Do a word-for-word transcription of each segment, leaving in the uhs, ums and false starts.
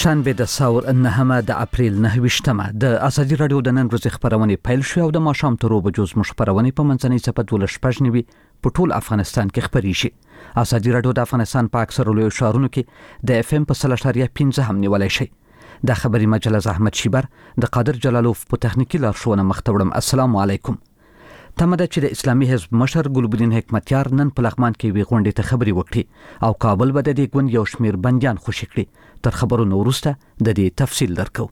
شنبه د ثور نهمه د اپریل نهه ویشتمه د ازادي رادیو د نن ورځې خبرونه پیل شو او د ماښام تر اوبه جوز مش خبرونه په منځنۍ صفت ولش پښنوي په ټول افغانستان کې خبري شي. ازادي رادیو د افغانستان په اکثر لوی شهرونو کې د اف ام په سل اشاریه پنځه هم نیولای شي. د خبري مجله احمد شیبر د قادر جلالوف په تخنیکی لارښوونه مختوړم. السلام علیکم. تمده چې د اسلامي حزب مشر ګلبدین حکمتیار نن په لغمان کې وی غونډې ته خبري وکړي او کابل به د دې ګوند یو شمیر بنديان خوشی کړي. تر خبرونو وروسته د دې تفصیل درکو.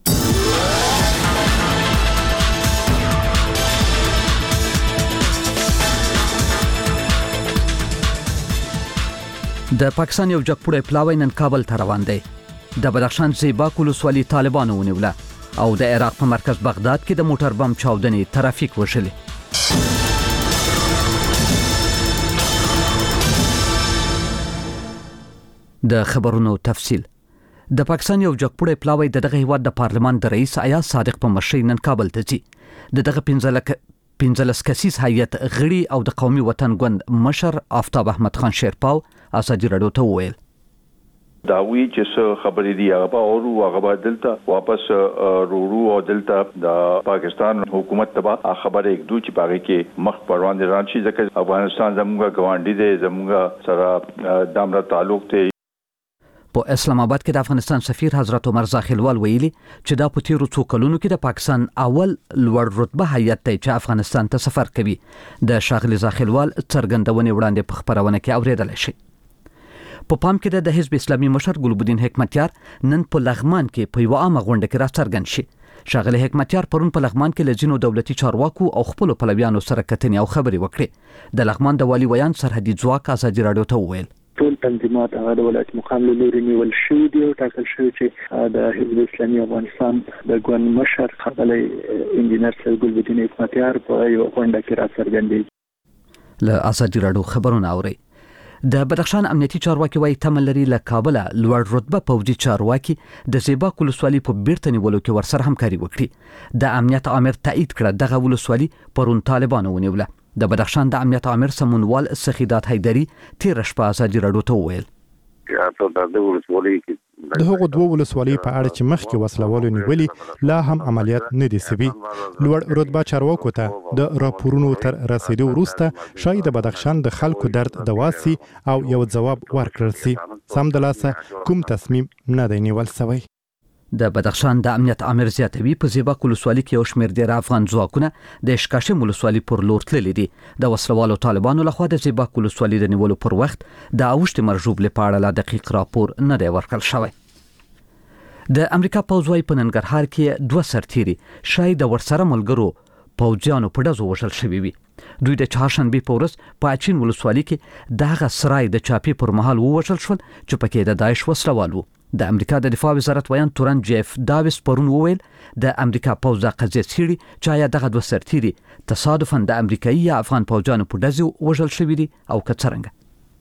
د پاکستان یو جګپوړی پلاوی نن کابل ته روان دی. د بدخشان زیباک ولسوالي طالبانو ونیوله او د عراق په مرکز بغداد کې د موټر بم چاودنې ترافیک وشلې. د خبرونو تفصیل. د پاکستان یو جګپوړی پلاوی د دغه هیواد د پارلمان د رئیس ایاز صادق په مشرۍ نن کابل ته ځي. د دغه پنځلس کسیز هیئت غړي او د قومي وطن ګوند مشر آفتاب احمد خان شیرپاو ازادي رادیو ته وویل دا وی چې څه خبرې دی هغه اورو هغه دلته واپس رورو او دلته د پاکستان حکومت تبا خبره یک دوه چې باغې کې مخ پروان دي رانشي ځکه افغانستان زموږه ګوانډي دی زموږه سره دامره تعلق دی. په اسلام آباد کې د افغانستان سفیر حضرت عمر زاخیلوال ویلي چې دا په تیرو څو کلونو کې د پاکستان اول لوړ رتبه هیئت دی چې افغانستان ته سفر کوي. د شاغلي زاخیلوال څرګندونې وړاندې په خبرونه کې اوریدل شي. په پام کې د حزب اسلامي مشر ګلبدین حکمتیار نن په لغمان کې په یو عامه غونډه کې راڅرګند شي. شاغلي حکمتیار پرون په لغمان کې لزینو دولتي چارواکو او خپل پلویانو سره کتنې او خبري وکړي. د لغمان د والی ویان سرحدي ځواک ازادي رادیو ته وویل ټول تنظیمات هغه د ولایت مقام له لوري نیول شوي دي او ټاکل شوی چې د حزب اسلامي افغانستان د ګوند مشر خغلی انجینر سید ګلبدین حکمتیار په یو غونډه کې راڅرګندېږي. له ازادي رادیو خبرونه اوري. د بدخشان امنیتي چارواکي وايي تمل لري له کابل لوړ رتبه پوځي چارواکي د زیباک ولسوالي په بیرته نیولو کې ورسره همکاري وکړي. د امنیت امر تایید کړ دغه ولسوالي پرون طالبانو ونیوله. د بدخشان د امنیت امر سمونوال سخیدات حیدری تیر شپه ازادي رادیو ته وویل د هغو دوه ولسوالۍ په اړه چې مخکې وسلوالو نیولې لا هم عملیات نه دي سوي. لوړ رتبه چارواکو ته د راپورونو تر رسیدو وروسته شاید د بدخشان د خلکو درد دواسي او یو ځواب ورکړل سي. سم د لاسه کوم تصمیم نه دی نیول سوی. د بدخشان د امنیت امر زیاتوي په زیباک ولسوالي کې یو شمېر ډېر افغان ځواکونه د اشکاشم ولسوالي پر لور تللي دي. د وسلوالو طالبانو لخوا د زیباک ولسوالي د نیولو پر وخت د اوښتې مرجوب لپاره لا دقیق راپور نه دی ورکړل شوی. د امریکا پوځ وايي په ننګرهار کې دوه سرتیري شاید د ورسره ملګرو پوځیانو په ډزو وژل شوي وي. دوی د چهارشنبې په ورځ په اچین ولسوالي کې دغه سرای د چاپی پر مهال ووژل شول چې پکې د داعش وسلوال وو. د امریکا د دفاع وزارت ویان تورن جیف داویس پرون وویل د امریکا پوځ د قضیې څیړي چې آیا دغه دوه سرتیري تصادفاً د امریکایي یا افغان پوځیانو په ډزو وژل شوي دي او که څرنګه.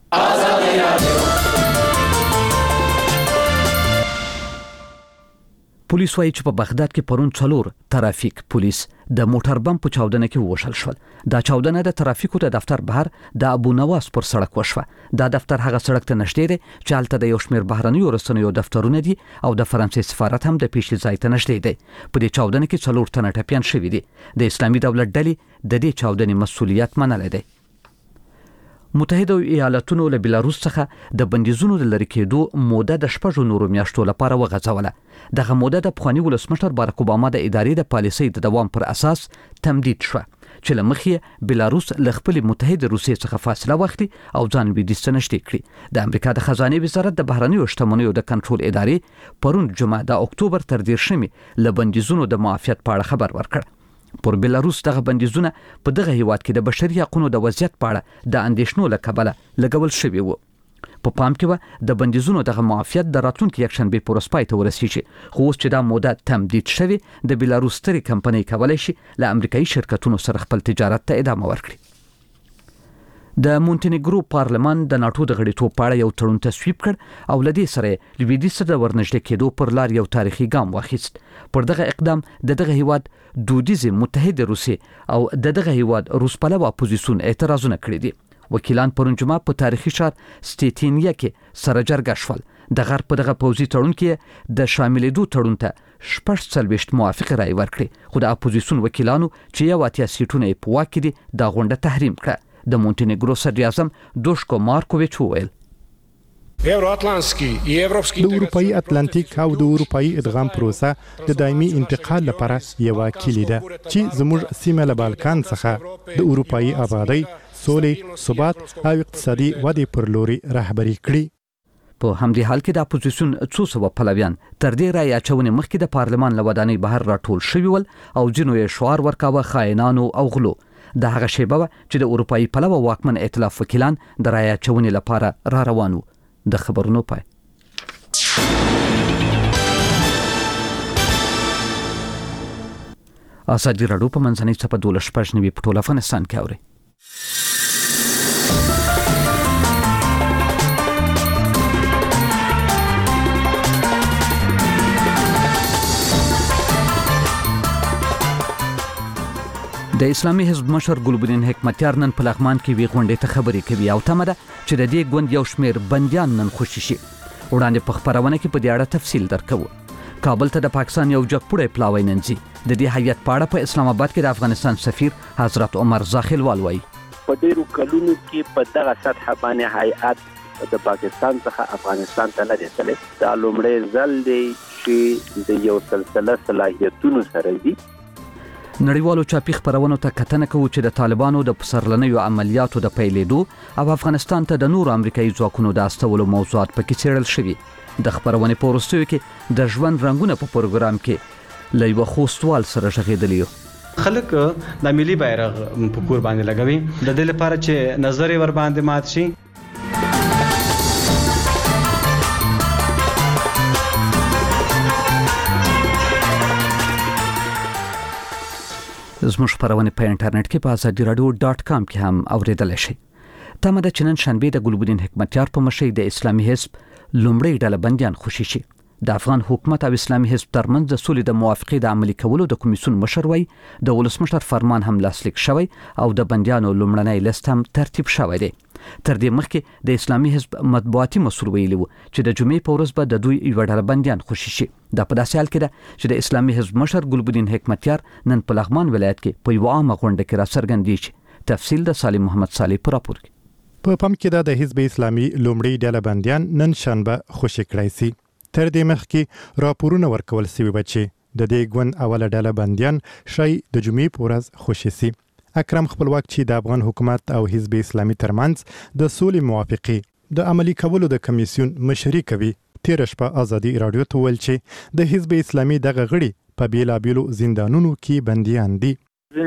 پولیس وايي چې په بغداد کې پرون څلور ترافیک پولیس د موټر بم په چاودنه کې وشل شول. دا چاودنه د ترافیکو د دفتر بهر د ابو نواس پر سړک وشوه. دا دفتر هغه سړک ته نږدې دی چې هلته د یو شمېر بهرنیو رسنیو دفترونه دي او د فرانسې سفارت هم د پیښې ځای ته نږدې دی. په دې چاودنه کې څلور تنه ټپیان شوي دي. د اسلامي دولت ډلې د دې چاودنې مسؤلیت منلی دی. متحده ایالاتونو له بلاروس څخه د بندیزونو د لرې کېدو موده د شپږو نورو میاشتو لپاره وغځوله. دغه موده د پخواني ولسمشر بارک اوباما د ادارې د پالیسۍ د دوام پر اساس تمدید شوه چې له مخې بلاروس له خپلې متحده روسیې څخه فاصله واخلي او ځان لویدیځ ته نږدې کړي. د امریکا د خزانې وزارت د بهرنیو شتمنیو د کنټرول ادارې پرون جمعه د اکتوبر تر دېرشمې له بندیزونو د معافیت په اړه خبر ورکړ. پر بلاروس دغه بندیزونه په دغه هیواد کې د بشري حقوقو د وضعیت په اړه د اندېښنو له کبله لګول شوي وو. په پام کې و د بندیزونو دغه معافیت د راتلونکي یکشنبې په ورځ پای ته ورسیږي. خو اوس چې دا موده تمدید شوې د بلاروس سترې کمپنۍ کولی شي له امریکایي شرکتونو سره خپل تجارت ته ادامه ورکړي. د مونټینیګرو پارلمان د ناټو د غړیتوب په اړه یو تړون تصویب کړ او له دې سره لویدیځ ته د ورنږدې کېدو پر لار یو تاریخي ګام واخیست. پر دغه اقدام د دغه هیواد دودیزې متحده روسیې او د دغه هیواد روس پلوه اپوزیسیون اعتراضونه کړي دي. وکیلان پرون جمعه په تاریخي ښار سټیټینیا کې سره جرګه شول. د غرب په دغه پوځي تړون کې د شاملېدو تړون ته شپږ څلوېښت موافقې رایې ورکړې، خو د اپوزیسیون وکیلانو چې یو اتیا سیټونه یې په واک کې دي دا غونډه تحریم کړه. د مونټینګرو صدر اعظم دوشکو مارکوویچ وویل د اروپאי اتلانتیک او د اروپאי ادغام پروسه د دایمي انتقال لپاره یو کلی ده چې زموږ سیمه له بالکان څخه د اروپאי آبادی، سولې، ثبات او اقتصادي ودې پر لوري رهبري کړي. په همدې حال کې د اپوزیسیون څو سوه پلویان تر دې رایې اچونې مخکې د پارلمان له ودانۍ بهر راټول شوي ول او ځینو یې شعار ورکاوه خاینانو او غلو. د هغه شیبه وه چې د اروپאי پلوه واکمن ائتلاف وکیلان د رایې اچونې لپاره را روان وو. د خبرونو پای. ازادي راډیو په منځنۍ څپه دولس شپږ نوي په ټول افغانستان کې اوري. د اسلامي حزب مشر ګلبدین حکمتیار نن په لغمان کې وی غونډې ته خبرې کوي او تمه ده چې د دې ګوند یو شمېر بندیان نن خوشي شي. وړاندې په خپرونه کې په دې اړه تفصیل درکوو. کابل ته د پاکستان یو جګپوړی پلاوی ننځي. د دې هیئت په اړه په اسلام آباد کې د افغانستان سفیر حضرت عمر زاخیلوال وایي په ډیرو کلونو کې په دغه سطح باندې هیئت د پاکستان څخه افغانستان ته نه دی تللی. دا لومړی ځل دی چې د یو سلسله صلاحیتونو سره دی. نړیوالو چاپی خبرونو ته کتنه کوي چې د طالبانو د پسرلنیو عملیاتو د پیلېدو او افغانستان ته د نورو امریکایي ځواکونو د استولو موضوعات پکې څېړل شوي. د خبرونې په وروستیو کې د ژوند رنګونه په پروګرام کې له یوه خوستوال سره غږېدلي یو. خلک د ملي بیرغ په کور باندې لګوي د دې لپاره چې نظر ور باندې مات شي. زموږ خبرونه په انټرنیټ کې په ازادي رادیو ډاټ کام کې هم اوریدلای شئ. تمه ده چې نن شنبه د ګلبدین حکمتیار په مشرۍ د اسلامي حزب لومړی ډله بندیان خوشي شي. د افغان حکومت او اسلامي حزب ترمنځ د سولې د موافقې د عملي کولو د کمیسیون مشر وایي د ولسمشر فرمان هم لاسلیک شوی او د بندیانو لومړنی لیست هم ترتیب شوی دی. تر دې مخکې د اسلامي حزب مطبوعاتي مسؤل ویلي و چې د جمعې په ورځ به د دوی یوه ډله بندیان خوشي شي. دا په داسې حال کې ده چې د اسلامي حزب مشر ګلبدین حکمتیار نن په لغمان ولایت کې په یوه عامه غونډه کې راڅرګندېږي. تفصیل د سالم محمد صالح په راپور کې. په پام کې ده د حزب اسلامي لومړی ډله بندیان نن شنبه خوشي کړای شي. تر دې مخکې راپورونه ورکول شوي و چې د دې ګوند اوله ډله بندیان شای د جمعې په ورځ خوشي شي. اکرم خپلواک چې د افغان حکومت او حزب اسلامي ترمنځ د سولې موافقې د عملي کولو د کمیسیون مشري کوي تیر شپه ازادي رادیو ته ویل چې د حزب اسلامي دغه غړي په بیلابیلو زندانونو کې بندیان دي.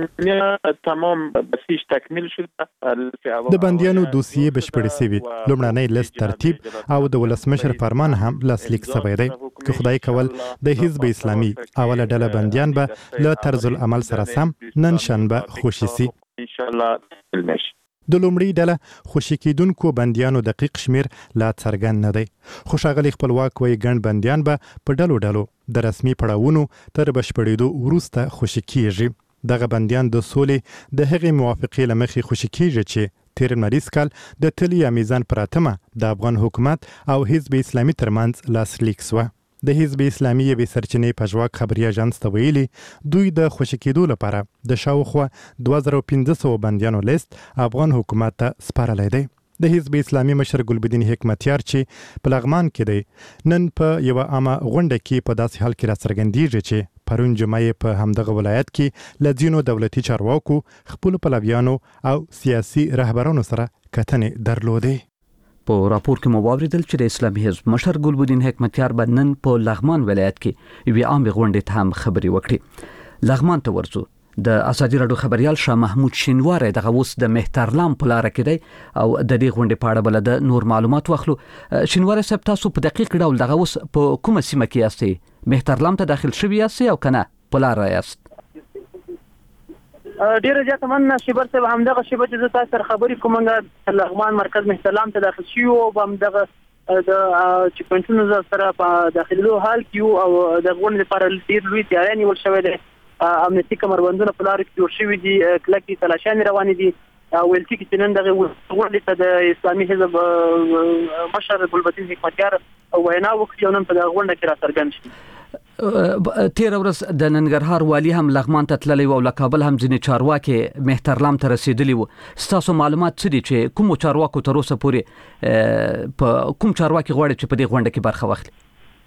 تمام بسیج تکمیل شد. د بندیانو دوسیې بشپړې شوي. لومړنی لیست ترتیب او د ولسمشر فرمان هم لاسلیک شوی دی. که خدای کول د حزب اسلامي اوله ډله بندیان به له طرز العمل سره سم نن شنبه خوشي شي. ان شاء الله د لومړی ډله خوشي کیدونکو بندیانو دقیق شمیر لا څرګند نه دی. خو ښاغلی خپلواک وایي ګڼ بندیان به په ډلو ډلو د رسمي پړاوونو تر بشپړېدو وروسته خوشي کیږي. دغه بندیان د سولې د هغې موافقې له مخې خوشي کیږي چې تیر لمریز کال د تلې یا میزان پر اتمه د افغان حکومت او حزب اسلامي ترمنځ لاسلیک شوه. د حزب اسلامي یوې سرچینې په ژواک خبري اژانس ته ویلي دوی د خوشي کېدو لپاره د شاوخوا دوه زره پنځه سوه بندیانو لیست افغان حکومت ته سپارلی دی. د حزب اسلامي مشر ګلبدین حکمتیار چې په لغمان کې دی نن په یوه عامه غونډه کې په داسې حال کې راڅرګندېږي چې پرون جمعه په همدغه ولایت کې له ځینو دولتي چارواکو خپلو پلویانو او سیاسي رهبرانو سره کتنې درلودې. په راپور کې مو واوریدل چې د اسلامي حزب مشر ګلبدین حکمتیار به نن په لغمان ولایت کې یوې عامې غونډې ته هم خبرې وکړي. لغمان ته ورځو. د ازادي راډیو خبريال شاه محمود شینواری دغه اوس د مهترلام په لار کې دی او د دې غونډې په اړه بل د نور معلومات واخلو. شینواری صاحب تاسو په دقیق ډول دغه اوس په کومه سیمه کې یاستئ؟ مهترلام ته داخل شوی یاستئ او کنه په لار یاست؟ ډیره زیاته مننه شیبر صاحب. همدغه شیبه چې تاسو سره خبرې کوم لغمان مرکز مهترلام ته داخل شوی او همدغه د چې پنځونه سره په داخلو حال کې او د غونډې لپاره ډیر لوی تیاری نیول شوی دی. امنیتي کمربندونه په لار کې جوړ شوي دي، کلکې تلاشیانې روانې دي ویل کېږي چې نن دغه غونډې ته د اسلامي حزب مشر ګلبدین حکمتیار وینا وکړي او نن په دغه غونډه کې راڅرګند شي. تیر ورځ د ننګرهار والی هم لغمان ته تللی و او له کابل هم ځینې چارواکي مهترلام ته رسیدلی وو. ستاسو معلومات څه دي چې کوم چارواکو تر اوسه پورې په کوم چارواکي غواړي چې په دې غونډه کې برخه واخلي؟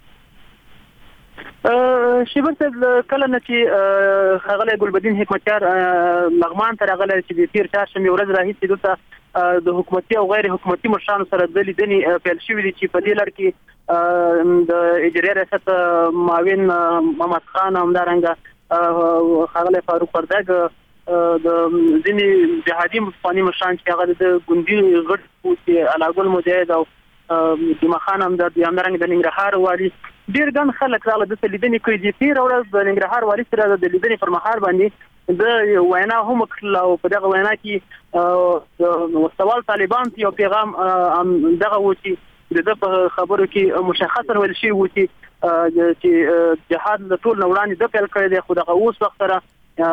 شیبر صاحب کله نه چې ښاغلی ګلبدین حکمتیار لغمان ته راغلی چې د تیر چهارشنبې ورځ راهیسې دلته د حکومتي او غیر حکومتي مشرانو سره د لیدنې پیل شوي دي چې په دې لړ کې د اجرایه ریاست معاون محمد خان همدارنګه ښاغلی فاروق وردګ د ځینې جهادي پخواني مشران چې هغه د ګوندي غړي وو چې علاګل مجاهد او جمعه خان همدرد همدارنګه د ننګرهار والي ډیر ګڼ خلک راغله د لیدنې کوي. د تیر ورځ د ننګرهار والي سره د لیدنې پر مهال باندې د وینا هم کړل او په دغه وینا کې وسوال طالبان یو پیغام دغه و چې د په خبرو کې مشخصا ویل شي و چې چې جهاد د ټول نوړانې د پیل کړی دی، خو دغه اوس وخت سره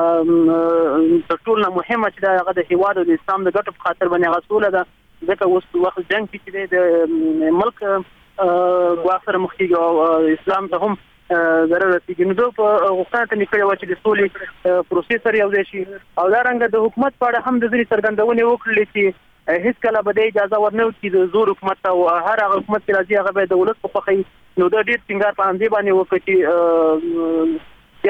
د ټول نه مهمه چې دغه د هیواد او د اسلام د ګټو په خاطر باندې هغه سوله ده، ځکه اوس وخت جنگ چې د ملک ګواښ سره مخ کېږي او اسلام ته هم ضرر رسېږي. نو دوی په غوښتنه ته نکړې وه چې د سولې پروسې سره یو ځای شي او دارنګه د حکومت په اړه هم د ځینې څرګندونې وکړلې چې هېڅکله به د اجازه ورنه وکړي د زور حکومت ته او هر هغه حکومت چې راځي هغه باید د ولس په خوښه وي. نو دا ډېر ټینګار په همدې باندې وکړ چې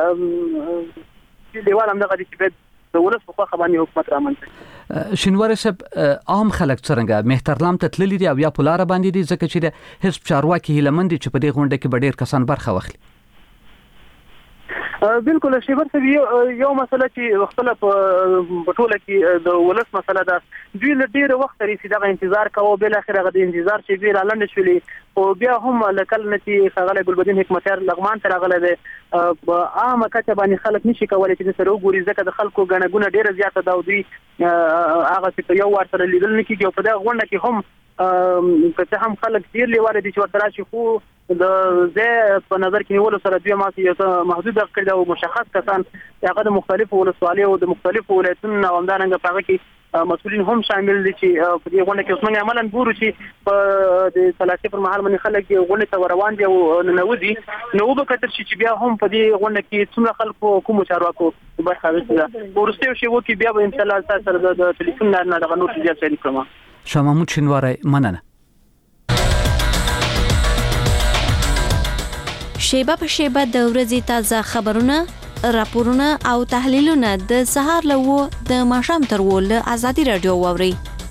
زیاته دیوال همدغه دي چې باید د ولس په خوښه باندې حکومت رامنځته کړي. شینواری صاحب عام خلک څرنګه مهترلام ته تللي دي او یا په لاره باندې دي ځکه چې د حزب چارواکي هیله مند دي چې په دې غونډه کې به ډېر کسان برخه واخلي؟ بالکل شیبر صاحب یو مسله چې خپله په ټوله کې د ولس مسله ده، دوی له ډېره وخته راهیسې دغه انتظار کوه، بالاخره هغه د انتظار شېبې را لنډې شولې. خو بیا هم له کله نه چې ښاغلی ګلبدین حکمتیار لغمان ته راغلی دی په عامه کچه باندې خلک نشي کولی چې د سره وګوري، ځکه د خلکو ګڼه ګوڼه ډېره زیاته ده او دوی هغه چې په یو وار سره لیدل نه کېږي او په دغه غونډه کې هم که څه هم خلک ډېر لیواله دي چې ورته راشي، خو د ځای په نظر کې نیولو سره دوی ماسې یو څه محدود کړي ده او مشخص کسان هغه د مختلفو ولسوالیو او د مختلفو ولایتونو او همدارنګه په هغه کې مسؤلین هم شامل دي چې په دې غونډه کې اوس موږ عملاً ګورو چې په د سلاسي پر مهال باندې خلک غونډې ته روان دي او ننوځي. نو وبکتل شي چې بیا هم په دې غونډه کې څومره خلکو کومو چارواکو برخه اخیستې ده. وروسته یو شی وکړي بیا به انشاءالله تاسو سره د ټلیفون نه دغه نور زیات شریک کړم. شاه محمود شینواری، مننه. شیبه په شیبه د ورځې تازه خبرونه، راپورونه او تحلیلونه د سهار له وو د ماښام تر وو له ازادي رادیو واوري.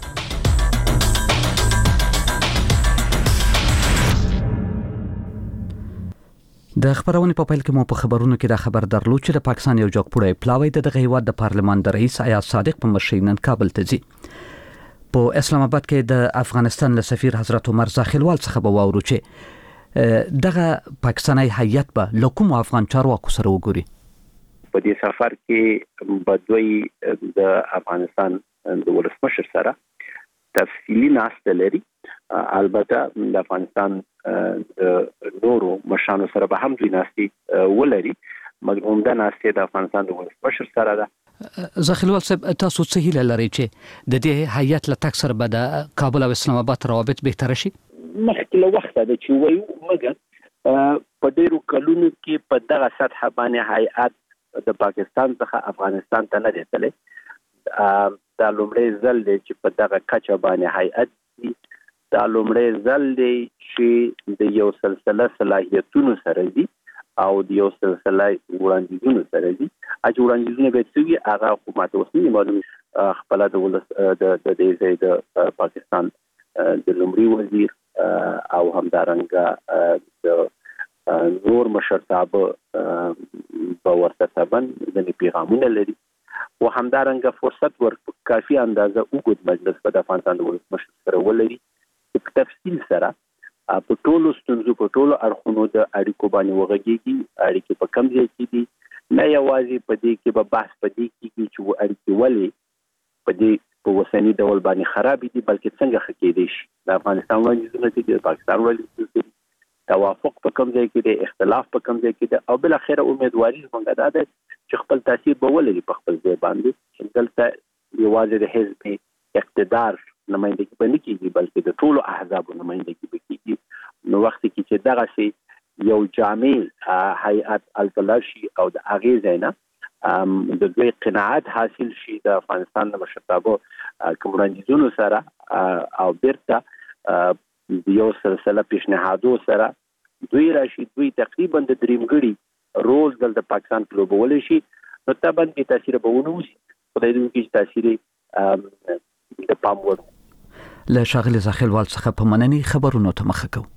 د خبرونې په پیل کې مو په خبرونو کې دا خبر درلود چې د پاکستان یو جوړپوړی پلاوی د دغه هیواد د پارلمان د رئیس ایاز صادق په مشرۍ نن کابل ته ځي. په اسلام آباد کې د افغانستان له سفیر حضرت عمر زاخیلوال څخه به واورو چې دغه پاکستاني هیئت به له کومو افغان چارواکو سره وګوري. په دې سفر کې به دوی د افغانستان د ولسمشر سره تفصیلی ناسته لري، البته د افغانستان د نورو مشرانو سره به هم دوی ناستې ولري، مګر عمده ناستې د افغانستان د ولسمشر سره ده. زاخیلوال صاحب، تاسو څه هیله لرئ چې د دې هیئت له تګ سره به د کابل او اسلام آباد روابط بهتره شي؟ مخکې له وخته ده چې وایو، مګر په ډېرو کلونو کې په دغه سطحه باندې هیئت د پاکستان څخه افغانستان ته نه دی تللی. دا لومړی ځل دی چې په دغه کچه باندې هیئت دي، دا لومړی ځل دی چې د یو سلسله صلاحیتونو سره دي او د یو سلسله وړاندیزونو سره دي. چې وړاندیزونه باید څه وي هغه خو ماته اوس نه معلوم. خپله د ولس د دې ځای د پاکستان د لومړي وزیر او همدارنګه د نور مشرتابه په ورته سبن ځینې پیغامونه لري او همدارنګه فرصت ورک کافي اندازه اوږد مجلس په افغانستان د ولسمشر سره ولري چې په تفصیل سره په ټولو ستونزو په ټولو اړخونو د اړیکو باندې وغږیږي. اړیکې په کوم ځای کې دي، نه یوازې په دې کې به بحث په دې کېږي چې اړیکې ولې په دې په وسني ډول باندې خراب دي، بلکې څنګه ښه کېدی شي. د افغانستان وړاندیزونه دي، د پاکستان وړاندیزونه دي، توافق په کوم ځای کې دی، اختلاف په کوم ځای کې دی، او بل اخره امیدواري زموږ دا ده چې خپل تاثیر به ولري په خپل ځای باندې. چې دلته یوازې د حزب اقتدار نمائندګي به نه کېږي بلکې د ټولو احزابو نمائندګي به کېږي. نو وخت کې چې دغسې یو جامع هیئت التلاشي او د هغې ځای نه د دوی قناعت حاصل شي د افغانستان د مشرتابه کوم وړاندیزونو سره او بیرته یو سلسله پیشنهادو سره دوی راشي، دوی تقریبا د درېمګړي رول دلته پاکستان کې لوبولی شي، نو تا باندې تاثیر به ونه وشي. خدای دې وکړي چې تاثیر د پام وړ. له ښاغلي زاخیلوال څخه په مننې خبرونو ته مخه کوو.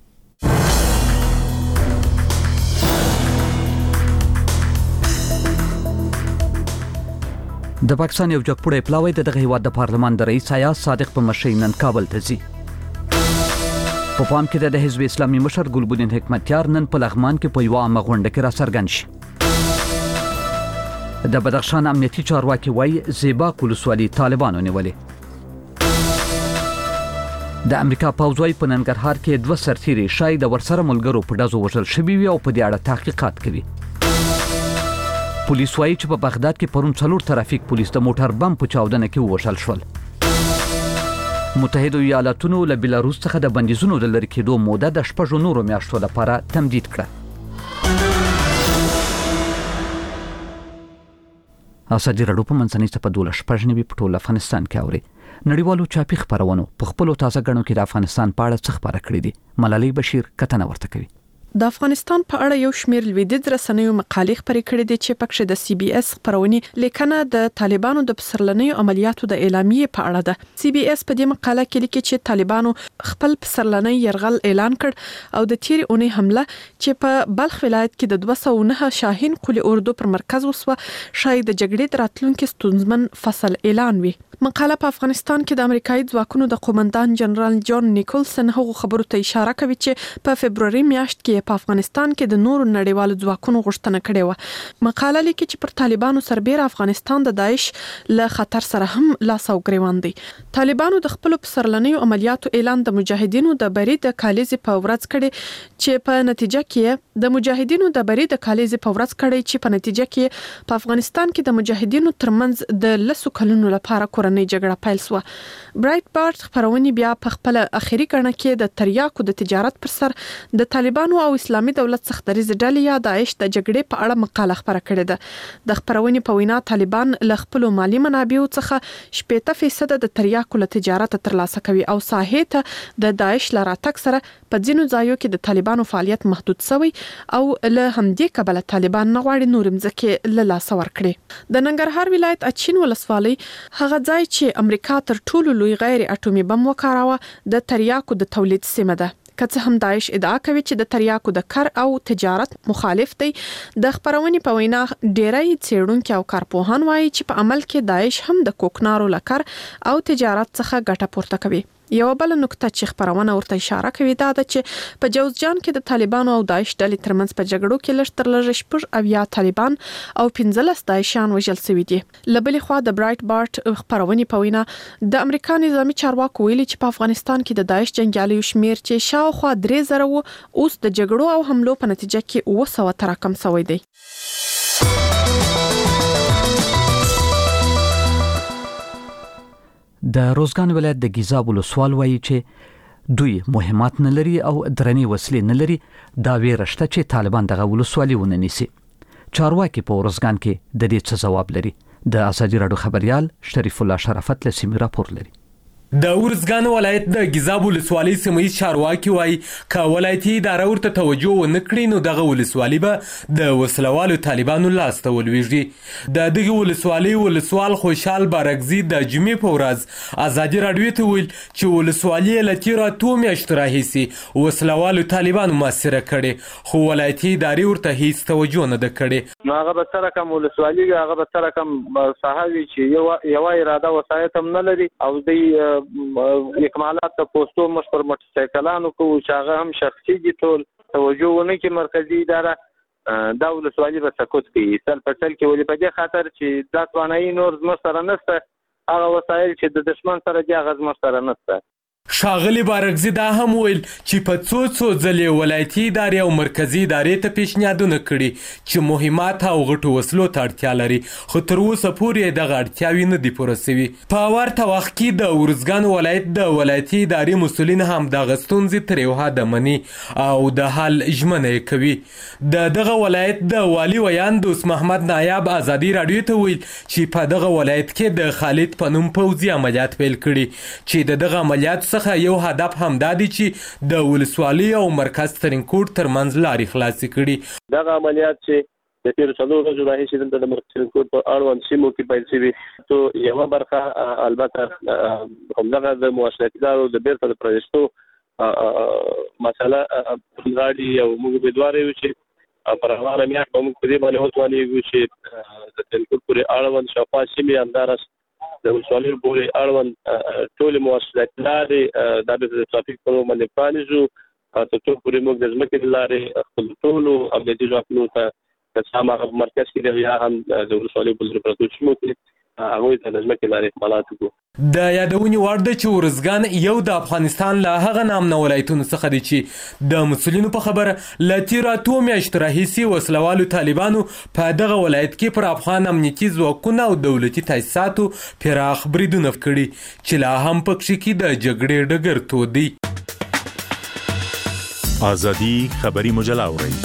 د پاکستان یو جګپوړی پلاوی د دغه هیواد د پارلمان د رئیس ایاز صادق په مشرۍ نن کابل ته ځي. په پام کې د حزب اسلامي مشر ګلبدین حکمتیار نن په لغمان کې په یوه عامه غونډه کې راڅرګند شي. د بدخشان امنیتي چارواکي وایي زیباک ولسوالي طالبانو نیولې. د امریکا پوځ وایي په ننګرهار کې دوه سرتیري شاید د ورسره ملګرو په ډزو وژل شوي وي او په دې اړه تحقیقات کوي. پولیس وایي چې په بغداد کې پرون څلور ترافیک پولیس د موټر بم په چاودنه کې ووژل شول. متحده ایالاتونو له بلاروس څخه د بندیزونو د لرې کېدو موده د شپږو نورو میاشتو لپاره تمدید کړه. ازادي راډیو په منځنۍ څپه دولس شپږ نوي په ټول افغانستان کې اوري. نړیوالو چاپي خپرونو په خپلو تازه غړو کې د افغانستان په اړه څه خبره کړې دي. ملالۍ بشیر کتنه ورته کوي. د افغانستان په اړه یو شمېر لویدیځ رسنیو مقالې خپرې کړې دي چې پکې د سی بي اس خبرونې لیکنه د طالبانو د پسرلنیو عملیاتو د اعلامیې په اړه ده. سی بي اس په دې مقاله کې لیکي چې طالبانو خپل پسرلنی يرغل اعلان کړ او د تیر اونۍ حمله چې په بلخ ولایت کې د دوه سوه نه شاهین قلی اردو پر مرکز وسوه شاید د جګړې راتلونکي ستونزمن فصل اعلان وي. مقاله په افغانستان کې د امریکایي ځواکونو د قومندان جنرال جان نیکولسن هغو خبرو ته اشاره کوي چې په فبرवरी میاشت کې په افغانستان کې د نورو نړیوالو ځواکونو غوښتنه کړې و. مقاله لیکي چې پر طالبانو سربېره افغانستان د داعش له خطر سره هم لاس او ګریوان دی. طالبانو د خپل پسرلنیو عملیاتو اعلان د مجاهدینو د بری د کالیزې په ورځ کړي چې په نتیجه کې د مجاهدینو د بری د کالیزې په ورځ کړي چې په نتیجه کې په افغانستان کې د مجاهدینو ترمنځ د لسو کلونو لپاره کورنۍ جګړه پیل شوه. برایټ بارت خبرونه بیا په خپل اخیری کړنه کې د تریاکو د تجارت پر سر د طالبانو او اسلامي دولت څخه د ډلې یا داعش د جګړې په اړه مقاله خبره کړې ده. د خبرونه په وینا طالبان له خپل مالی منابعو څخه شپږ فیصد د تریاکو له تجارت ترلاسه کوي او ساحې ته د داعش لراتک سره په ځینو ځایو کې د طالبانو فعالیت محدود شوی او له همدې کبله طالبان نه غواړي نور مځکه له لاس ورکړي. د ننګرهار ولایت اچین ولسوالۍ هغه ځای چې امریکا تر ټولو لوی غیر اټومي بم وکاراوه د تریاکو د تولید سیمه ده. که څه هم داعش ادعا کوي چې د تریاکو د کار او تجارت مخالف دی، د خبرونې په وینا ډېری څېړونکي او کارپوهان وایي چې په عمل کې داعش هم د کوکنارو لکر او تجارت څخه ګټه پورته کوي. یو بل نقطه چې خبرونه ورته اشاره کوي دا ده چې په جوزجان کې د طالبانو او داعش ډلې ترمنځ په جګړو کې لږ تر لږه شپږ اویا طالبان او پنځلس داعشیان وژل شوي دي. له بلې خوا د برایټ بارت خبرونې په وینا د امریکا نظامي چارواکو ویلي چې په افغانستان کې د داعش جنګیالیو شمیر چې شاوخوا درې زره و اوس د جګړو او حملو په نتیجه کې اوه سوه تراکم شوی دی. د روزګان ولایت د ګیزاب ولسوال وایي چې دوی مهمات نه لري او درنې وسلې نه لري. دا ویره شته چې طالبان دغه ولسوالي ونه نیسي. چارواکي په روزګان کې د دې څه ځواب لري. د ازادي راډیو خبريال شریف الله شرافت له سیمې راپور لري. د ورزګان ولایت د ګیزاب ولسوالۍ سیمه‌یز چارواکي وایي که ولایتي اداره ورته توجه ونه کړي نو دغه ولسوالي به د وسلوالو طالبانو لاس ته ولویږي. د دغه ولسوالۍ ولسوال خوشحال بارکزي د جمعې په ورځ ازادي راډیو ته ویل چې ولسوالي له تیرو اتو میاشتو راهیسې وسلوالو طالبانو محاصره کړې خو ولایتي ادارې ورته هیڅ توجه نه ده کړې. نو هغه به څه رقم ولسوالي هغه به څه رقم ساحه وي چې یو یوه اراده وسایط هم نه لري او دوی اکمالات د پوسټو مش پر موټرسایکلانو کوو چې هغه هم شخصي دي ټول توجه ونه کړي مرکزي اداره دا ولسوالي به سکوت کوي سل په سل کې ولې په دې خاطر چې دا توانایي نور زموږ سره نشته هغه وسایل چې د دشمن سره دي هغه زموږ سره نشته. ښاغلي بارکزي دا هم ویل چې په څو څو ځلې ولایتي ادارې او مرکزي ادارې ته پیشنهادونه کړي چې مهمات او غټو وسلو ته اړتیا لري، خو تر اوسه پورې دغه اړتیاوې نه دي پوره سوي. په ورته وخت کې د ارزګان ولایت د ولایتي ادارې مسؤلین هم دغه ستونزې تر یو حده مني او د حل ژمنه یې کوي. د دغه ولایت د والي ویان دوست محمد نایاب ازادي راډیو ته ویل چې په دغه ولایت کې د خالد په نوم پوځي عملیات پیل کړي چې د دغه عملیاتو څخه یو هدف هم دا دی چې د ولسوالۍ او مرکز ترینکوټ ترمنځ لارې خلاصې کړي. دغه عملیات چې د تیرو څلورو ورځو راهیسې دلته د مرکز ترینکوټ په اړوند سیمو کې پیل شوي، تو یوه برخه البته همدغه د مواصلاتي د بیرته د پرانیستو مسله غاړي او موږ امیدوار یو چې په روانه میاشت به موږ په دې باندې وتوانیږو چې د ترینکوټ پورې اړوند شاوخوا سیمې همداراز د ولسوالیو پورې اړوند ټولې مواصلاتي لارې دا د ټرافیک په نوم باندې پرانیزو تر څو پورې موږ د ځمکې د لارې خپل ټولو امنیتي ځواکونو ته که څه هماغه مرکز کې دی یا هم د ولسوالیو په زړه پرتو سیمو کې هغوی ته د ځمکې لارې اکمالات وکړو. د یادونې وړ ده چې ارزګان یو د افغانستان له هغه نامنه ولایتونو څخه دی چې د مسؤلینو په خبره له تیرو اتو میاشتو راهیسې وسلوالو طالبانو په دغه ولایت کې پر افغان امنیتي ځواکونه او دولتي تاسیساتو پراخ بریدونه کړي چې لا هم په کښې کې د جګړې ډګر تود دی. ازادي خبري مجله اورئ.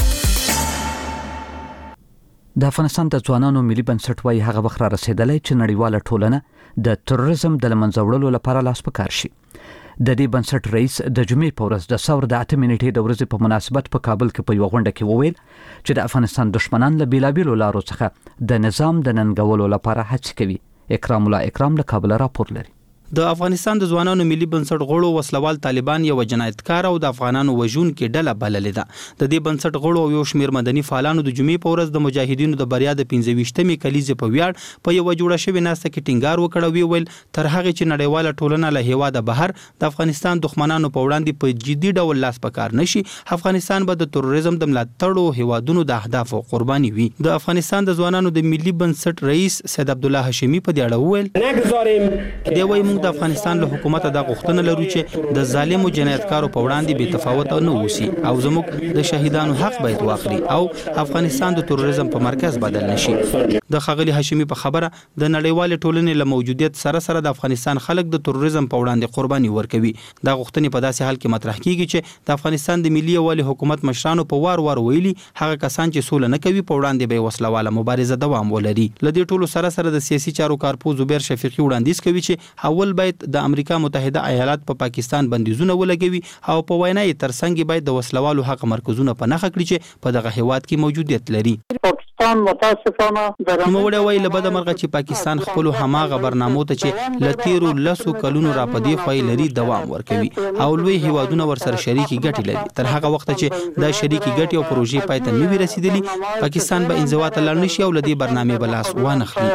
د افغانستان د ځوانانو ملي بنسټ وايي هغه وخت را رسیدلی چې نړیواله ټولنه د تروریزم د له منځه وړلو لپاره لاس په کار شي. د دې بنسټ رئیس د جمعې په ورځ د ثور د اته منټې د ورځې په مناسبت په کابل کې په یوه غونډه کې وویل چې د افغانستان دښمنان له بېلابېلو لارو څخه د نظام د ننګولو لپاره هڅې کوي. اکرام الله اکرام له کابل راپور لري. د افغانستان د ځوانانو ملي بنسټ غړو وسلوال طالبان یو جنایتکار او د افغانانو وژونکې ډله بللې ده. د دې بنسټ غړو او یو شمېر مدني فعالانو د جمعې په ورځ د مجاهدینو د بریا د پنځه ویشتمې کلیزې په ویاړ په یوه جوړه شوې ناسته کې ټینګار وکړ او ویل تر هغې چې نړیواله ټولنه له هېواده بهر د افغانستان دښمنانو په وړاندې په جدي ډول لاس په کار نشي، افغانستان به د تروریزم د ملاتړو هېوادونو د اهدافو قرباني وي. د افغانستان د ځوانانو د ملي بنسټ رئیس سید عبدالله هاشمي په دې اړه وویل دی وايي موږ د افغانستان له حکومت دا غوښتنه لرو چې د ظالمو جنایتکارو په وړاندې بې تفاوت نه اوسي او زموږ د شهیدانو حق باید واخلي او افغانستان د تروریزم په مرکز بدل نشي. د ښاغلي هاشمي په خبره د نړیوالې ټولنې له موجودیت سره سره د افغانستان خلک د تروریزم په وړاندې قرباني ورکوي. دا غوښتنې په داسې حال کې مطرح کیږي چې د افغانستان د ملي یووالي حکومت مشرانو په وار وار ویلي هغه کسان چې سوله نه کوي په وړاندې به وسلواله مبارزه دوام ولري. له دې ټولو سره سره د سیاسي چارو کارپوه زبیر شفیقي وړاندیز کوي چې اول باید د امریکا متحده ایالات په پا پاکستان بندیزونه ولګوي او په وینا یې ترڅنګ باید د وسلوالو حق مرکزونه په نښه کړي چې په دغه هیواد کې موجودیت لري. پاکستان متاسفانه نوموړی وایي له بده مرغه چې پاکستان خپلو هماغه برنامو ته چې له تیرو لسو کلونو را په دې خوا لري دوام ورکوي او لوی هیوادونه ورسره شریکي ګټې لري. تر هغه وخته چې دا شریکي ګټې او پروژې پای ته نه وي رسېدلي پاکستان به انزوا ته لاړ نشي او له دې برنامې به لاس وانخلي.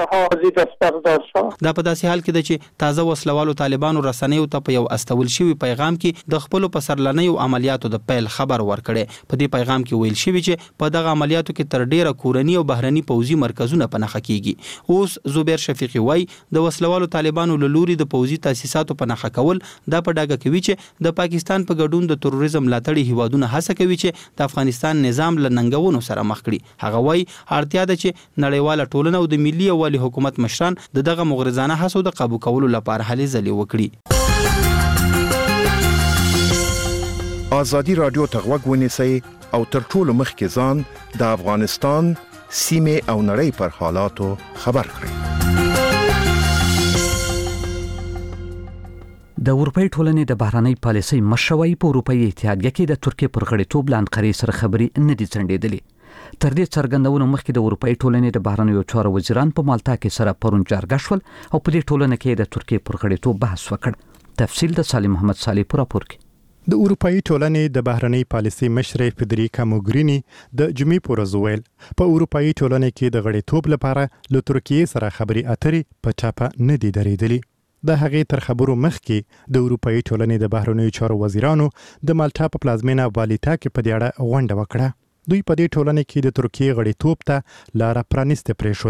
دا په داسې حال کې ده چې تازه وسلوالو طالبانو رسنیو ته په یو استول شوي پیغام کې د خپلو پسرلنیو عملیاتو د پیل خبر ورکړی. په دې پیغام کې ویل شوي چې په دغه عملیاتو کې تر ډیره کورني او بهرني پوځي مرکزونه په نښه کیږي. اوس زبیر شفیقي وایي د وسلوالو طالبانو له لوري د پوځي تاسیساتو په نښه کول دا په ډاګه کوي چې د پاکستان په ګډون د تروریزم ملاتړي هیوادونه هڅه کوي چې د افغانستان نظام له ننګونو سره مخ کړي. هغه وایي اړتیا ده چې نړیواله ټولنه او د ملي یووالي حکومت مشران د دغه مغرضانه هڅو د قابو کولو لپاره هلې ځلې وکړي. ازادي راډیو ته غوږ ونیسئ او تر ټولو مخکې ځان د افغانستان سیمې او نړۍ پر حالاتو خبر کړئ. د اروپאי ټولنې د بهرنۍ پالیسۍ مشر وایي په اروپאי اتحادیه کې د ترکیې پر غړیتوب له انقرې سره خبرې نه دي ځنډېدلې. تر دې څرګندونو مخکې د اروپאי ټولنې د بهرنیو چارو وزیران په مالټا کې سره پرون جرګه شول او په دې ټولنه کې د ترکیې پر غړیتوب بحث وکړ. تفصیل د سالم محمد صالح په راپور کې. د اروپאי ټولنې د بهرنۍ پالیسۍ مشر فدریکا موګرینی د جمعې په ورځ ویل په اروپאי ټولنې کې د غړیتوب لپاره له ترکیې سره خبرې اترې په چاپه نه دي درېدلې. د هغې تر خبرو مخکې د اروپאי ټولنې د بهرنیو چارو وزیرانو د مالټا په پلازمینه والیتا کې په دې اړه غونډه وکړه. دوی په دې ټولنې کې د ترکیې غړیتوب ته لاره پرانیسته پرېښوده.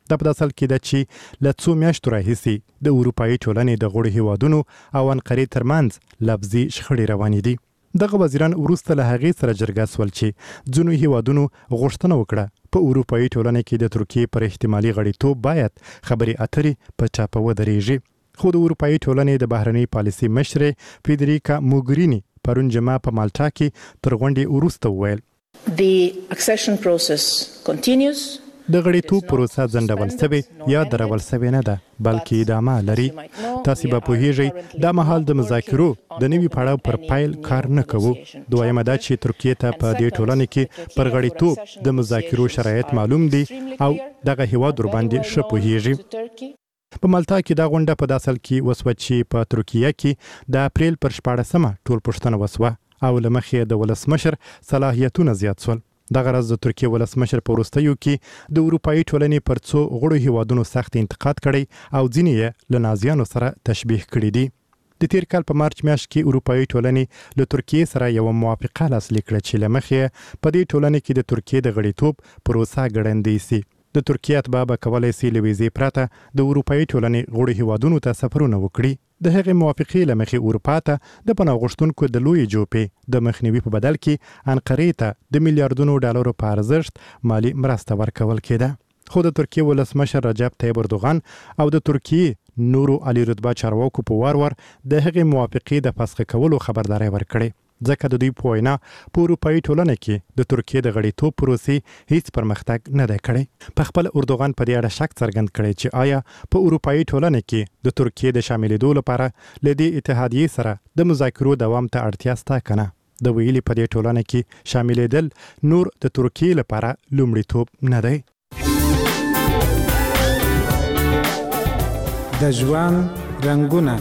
د په اصل کې د چې له څو میاشتو راهیسې د اروپایي ټولنې د غړو هیوادونو او انقرې ترمنځ لفظي شخړې روانې دي. دغه وزیران وروسته له هغې سره جرګه سول چې ځینو هیوادونو غوښتنه وکړه په اروپایي ټولنه کې د ترکیې پر احتمالي غړیتوب باید خبرې اترې په ټاپه ودرېږي. خو د اروپایي ټولنې د بهرنۍ پالیسي مشرې فیدریکا موګرینی پرون جمعه په مالټا کې تر غونډې وروسته وویل The accession process continues. د غړیتوب پروسه ځنډول سوې یا درول سوې نه ده بلکې ادامه لري. تاسو به پوهیږئ دا مهال د مذاکرو د نوي پړاو پر پایل کار نه کوو. دویمه دا چې ترکیه ته په دې ټولنه کې پر غړیتوب د مذاکرو شرایط معلوم دي او دغه هیواد ور باندې ښه پوهیږي. په مالټا کې دا غونډه په داسل کې وسوه چې په ترکیه کې د اپریل پر شپاړسمه ټول پښتنه وسوه او لمخې د ولسمشر صلاحیتونه زیات سول. دغه راز د ترکیه ولسمشر په وروستیو کې د اروپایي ټولنې پر څو غړو هیوادونو سخت انتقاد کړی او ځینې یې له نازیانو سره تشبیه کړي دي. د تیر کال په مارچ میاشت کې اروپایي ټولنې له ترکیې سره یو موافقه لاسلیک کړه چې لمخې په دې ټولنې کې د ترکیې د غړیتوب پروسه ګړندۍ سي. د ترکیې اتباع به کولی سي له ویزې پرته د اروپایي ټولنې غړو هیوادونو ته سفرونه وکړي. د هغې موافقې له مخې اروپا ته د پناه غوښتونکو د لویې جوپې د مخنیوي په بدل کې انقرې ته د میلیارډونو ډالرو په ارزښت مالی مرسته ورکول کېده. خو د ترکیې ولسمشر رجب طیب اردوغان او د ترکیې نورو عالی رتبه چارواکو په وار وار د هغې موافقې د فسخ کولو خبرداری ورکړې. ځکه د دوی په وینا په اروپایي ټولنه کې د ترکیې د غړیتوب پروسې هیڅ پرمختګ نه دی کړی. په خپل اردوغان په دې اړه شک څرګند کړی چې آیا په اروپایي ټولنه کې د ترکیې د شاملېدو لپاره له دې اتحادیې سره د مذاکرو دوام ته اړتیا شته که نه. د ویلي په دې ټولنه کې شاملېدل نور د ترکیې لپاره لومړیتوب نه دی. د ژوند رنګونه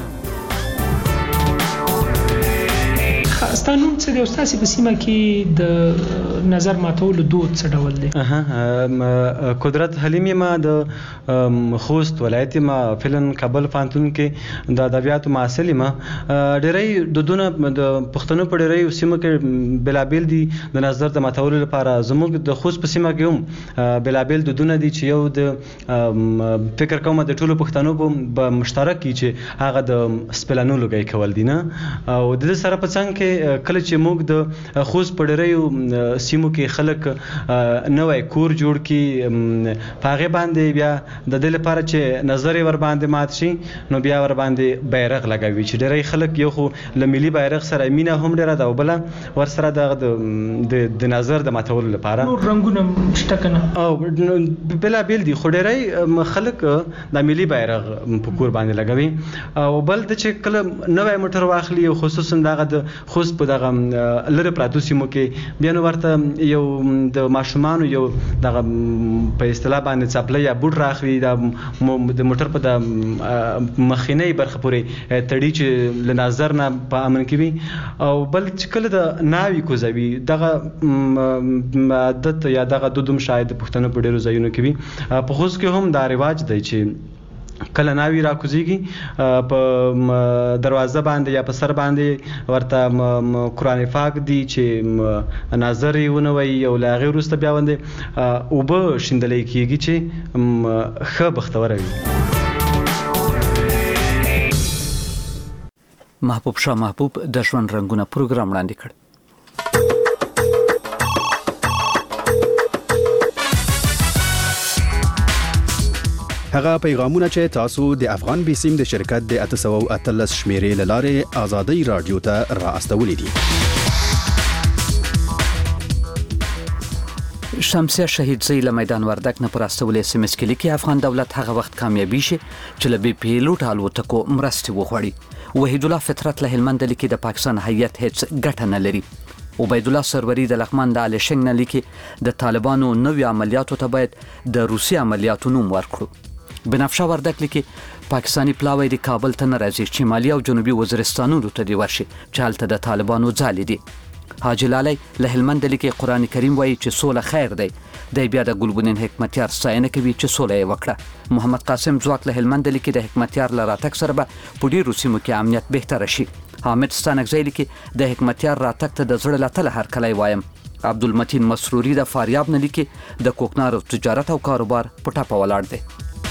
ستانون څه دی استاد په سیمه کې د نظر ماتولو دود څه ډول دی؟ اها قدرت حلیمی ما د خوست ولایت ما فلن کابل فانتون کې د ادبیات معاصل ما ډېری دودونه د پښتنو په ډېری سیمه کې بلابل دي د نظر د ماتولو لپاره. زموږ د خوست په سیمه کې هم بلابل دودونه دي چې یو د فکر کوم د ټولو پښتنو په مشترک کې چې هغه د سپلانو لګي کول دي نه. او د سره په څنګه کې کله چې موږ د خوست په ډېریو سیمو کې خلک نوی کور جوړ کړي په هغې باندې بیا د دې لپاره چې نظر ور باندې مات شي نو بیا ور باندې بیرغ لګوي چې ډېری خلک یو خو له ملي بیرغ سره مینه هم ډېره ده او بله ور سره د د نظر د ماتولو لپاره نور رنګونه شته که نه او بېلابېل دي. خو ډېری خلک د ملي بیرغ په کور باندې لګوي. او بل د چې کله نوی موټر واخلي خصوصا دغه د خوست په دغه لرې پراتو سیمو کې بیا نو ورته یو د ماشومانو یو دغه په اصطلاح باندې څپله یا بوټ راخلي د موټر په د مخینۍ برخه پورې تړي چې له نظر نه په امن کې وي. او بل چې کله د ناوې کوزوي دغه عادت یا دغه دود هم شاید د پښتنو په ډېرو ځایونو کې وي. په خوست کې هم دا رواج دی چې کله ناوی را کوزیږي په دروازه باندې یا په سر باندې ورته قرآن پاک دی چې نظر یې ونوي او له هغې وروسته بیا باندې اوبه شیندلی کېږي چې ښه بختوره وي. محبوب شاه محبوب د ژوند رنګونه پروګرام وړاندې کړ. هغه پیغامونه چې تاسو د افغان بیسیم د شرکت د اته سوه اتلس شمیرې له لارې آزادۍ رادیو ته را استولې دي. شمسیه شهید زی له میدان وردک نه پر استولې اس ام اس کې لیکي افغان دولت هغه وخت کامیابی شي چې له بي پیلوټ الوتکو مرستې وغواړي. وحید الله فطرت له هلمند لیکي د پاکستان هیئت هیڅ ګټه نه لري. عبید الله سروری د لغمان د الشنګ نه لیکي د طالبانو نوې عملیاتو ته باید د روسي عملیاتو نوم ورکړو. بنفشه وردک لیکي پاکستانی پلاوی د کابل ته نه راځي چې شمالي او جنوبي وزیرستانونو ته دی ورشي چې هلته د طالبانو ځالې دي. حاجی لالی له هلمند لیکي قرآن کریم وایي چې سوله خیر دی. دی بیا د ګلبدین حکمتیار ستاینه کوي چې سوله یې وکړه. محمد قاسم ځواک له هلمند لیکي د حکمتیار له راتګ سره به په ډېرو سیمو کې امنیت بهتره شي. حامد ستانکزی لیکي د حکمتیار راتګ ته د زړه له تله هرکلی وایم. عبدالمتین مسروری د فاریاب نه لیکي د کوکنارو تجارت او کاروبار په ټاپه ولاړ دی.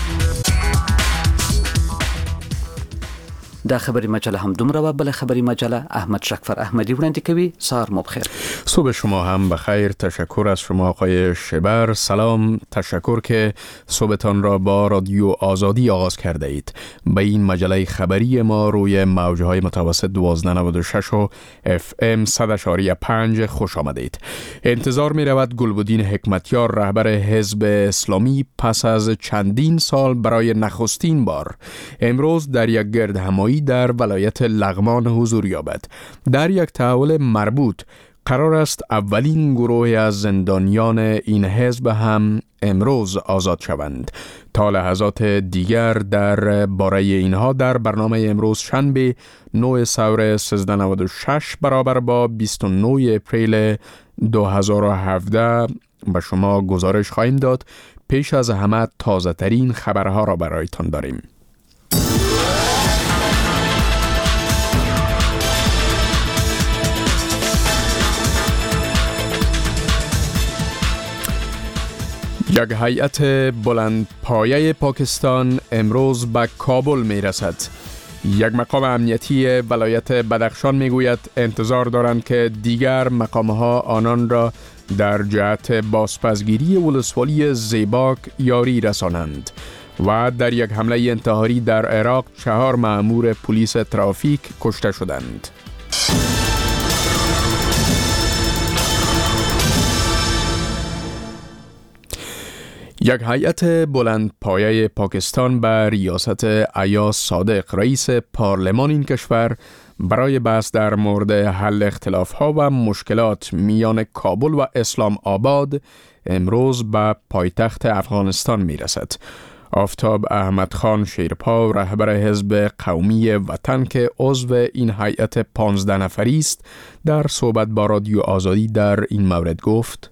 دا خبری مجله هم دومره و. بل خبری مجله احمد شکفر احمدی وړاندې کوي. سهار مو بخیر. صبح شما هم بخیر. تشکر از شما آقای شبر. سلام. تشکر که صبحتان را با رادیو آزادی آغاز کرده اید. به این مجله خبری ما روی موجهای متوسط دوازده نود و شش و اف ام صد اشاری پنج خوش آمدید. انتظار می رود گلبدین حکمتیار رهبر حزب اسلامی پس از چندین سال برای نخستین بار امروز در یک گرد همایی در ولایت لغمان حضور یابد. در یک تحول مربوط قرار است اولین گروه از زندانیان این حزب هم امروز آزاد شوند. تا لحظات دیگر در باره اینها در برنامه امروز شنبه نه سور سیزده نود و شش برابر با بیست و نه اپریل دو هزار و هفده به شما گزارش خواهیم داد. پیش از همه تازه ترین خبرها را برایتان داریم. یک هیئت بلندپایه پاکستان امروز به کابل می رسد. یک مقام امنیتی ولایت بدخشان می گوید انتظار دارند که دیگر مقامها آنان را در جهت بازپسگیری ولسوالی زیباک یاری رسانند. و در یک حمله انتحاری در عراق چهار مأمور پلیس ترافیک کشته شدند. یک هیئت بلندپایه پاکستان به ریاست ایاز صادق رئیس پارلمان این کشور برای بحث در مورد حل اختلاف‌ها و مشکلات میان کابل و اسلام آباد امروز به پایتخت افغانستان میرسد. آفتاب احمد خان شیرپا رهبر حزب قومی وطن که عضو این هیئت پانزده نفری است در صحبت با رادیو آزادی در این مورد گفت: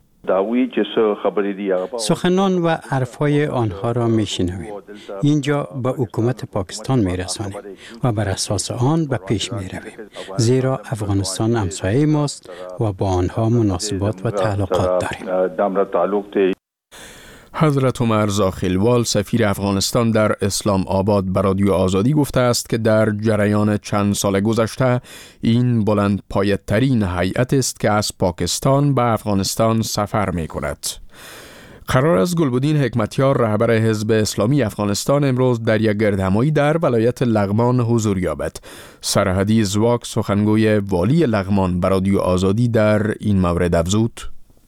سخنان و حرفهای آنها را میشنویم. اینجا به حکومت پاکستان میرسانیم و بر اساس آن به پیش میرویم، زیرا افغانستان همسایه ماست و با آنها مناسبات و تعلقات داریم. حضرت عمر زاخیلوال سفیر افغانستان در اسلام آباد به رادیو آزادی گفته است که در جریان چند سال گذشته این بلند پایه‌ترین هیئت است که از پاکستان به افغانستان سفر می کند. قرار است گلبدین حکمتیار رهبر حزب اسلامی افغانستان امروز در یک گردهمایی در ولایت لغمان حضور یابد. سرحدی زواک سخنگوی والی لغمان به رادیو آزادی در این مورد افزود: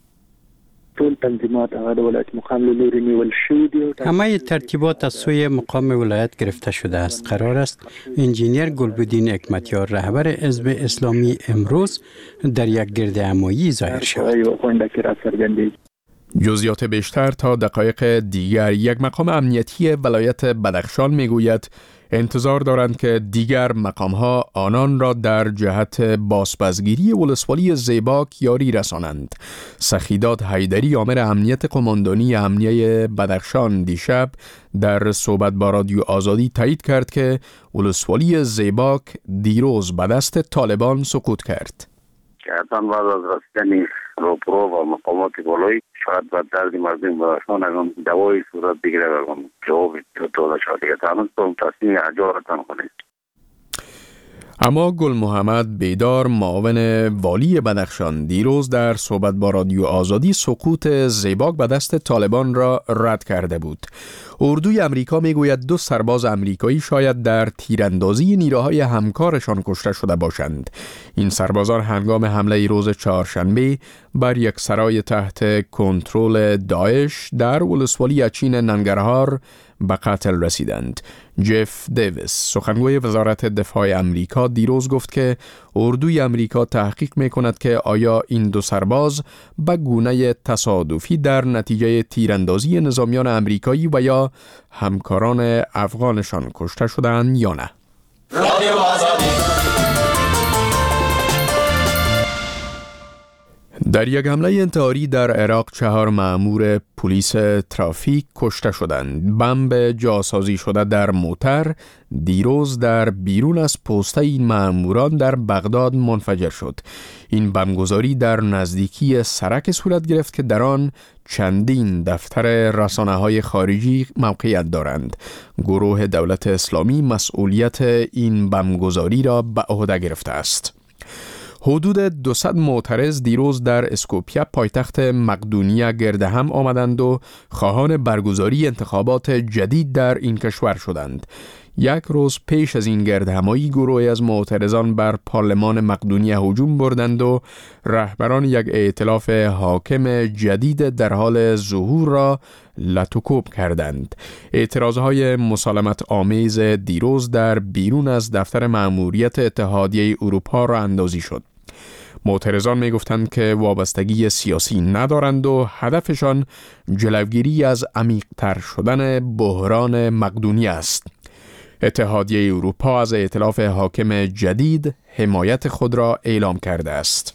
همه ترتیبات از سوی مقام ولایت گرفته شده است. قرار است انجینیر گلبدین حکمتیار رهبر حزب اسلامی امروز در یک گردهمایی ظاهر شود. جزئیات بیشتر تا دقایق دیگر. یک مقام امنیتی ولایت بدخشان میگوید انتظار دارند که دیگر مقامها آنان را در جهت بازپسگیری ولسوالی زیباک یاری رسانند. سخیدات حیدری آمر امنیت قماندانی امنیه بدخشان دیشب در صحبت با رادیو آزادی تایید کرد که ولسوالی زیباک دیروز به دست طالبان سقوط کرد. حتما بعد از رسیدن روپرو و مقامات بالایی شاید بعد درد مردم بدخشان اگر دوای صورت بگیره و جواب داده شود دیگه تمام تو تصمیم اجارتان کنید. اما گل محمد بیدار معاون والی بدخشان دیروز در صحبت با رادیو آزادی سقوط زیباک به دست طالبان را رد کرده بود. اردوی امریکا میگوید دو سرباز امریکایی شاید در تیراندازی نیروهای همکارشان کشته شده باشند. این سربازان هنگام حمله روز چهارشنبه بر یک سرای تحت کنترل داعش در ولسوالی اچین ننگرهار به قتل رسیدند. جف دیویس سخنگوی وزارت دفاع امریکا دیروز گفت که اردوی امریکا تحقیق میکند که آیا این دو سرباز به گونه تصادفی در نتیجه تیراندازی نظامیان امریکایی و یا همکاران افغانشان کشته شدند یا نه. در یک حمله انتحاری در عراق چهار مأمور پلیس ترافیک کشته شدند. بمب جاسازی شده در موتر دیروز در بیرون از پست این مأموران در بغداد منفجر شد. این بمبگذاری در نزدیکی سرک صورت گرفت که در آن چندین دفتر رسانه‌های خارجی موقعیت دارند. گروه دولت اسلامی مسئولیت این بمبگذاری را به عهده گرفته است. حدود دویست معترض دیروز در اسکوپیه پایتخت مقدونیه گرد هم آمدند و خواهان برگزاری انتخابات جدید در این کشور شدند. یک روز پیش از این گردهمایی گروهی از معترضان بر پارلمان مقدونیه هجوم بردند و رهبران یک ائتلاف حاکم جدید در حال ظهور را لتوکوب کردند. اعتراضهای مسالمت آمیز دیروز در بیرون از دفتر مأموریت اتحادیه اروپا را اندازی شد. معترضان می گفتند که وابستگی سیاسی ندارند و هدفشان جلوگیری از عمیق‌تر شدن بحران مقدونیه است. اتحادیه اروپا از ائتلاف حاکم جدید حمایت خود را اعلام کرده است.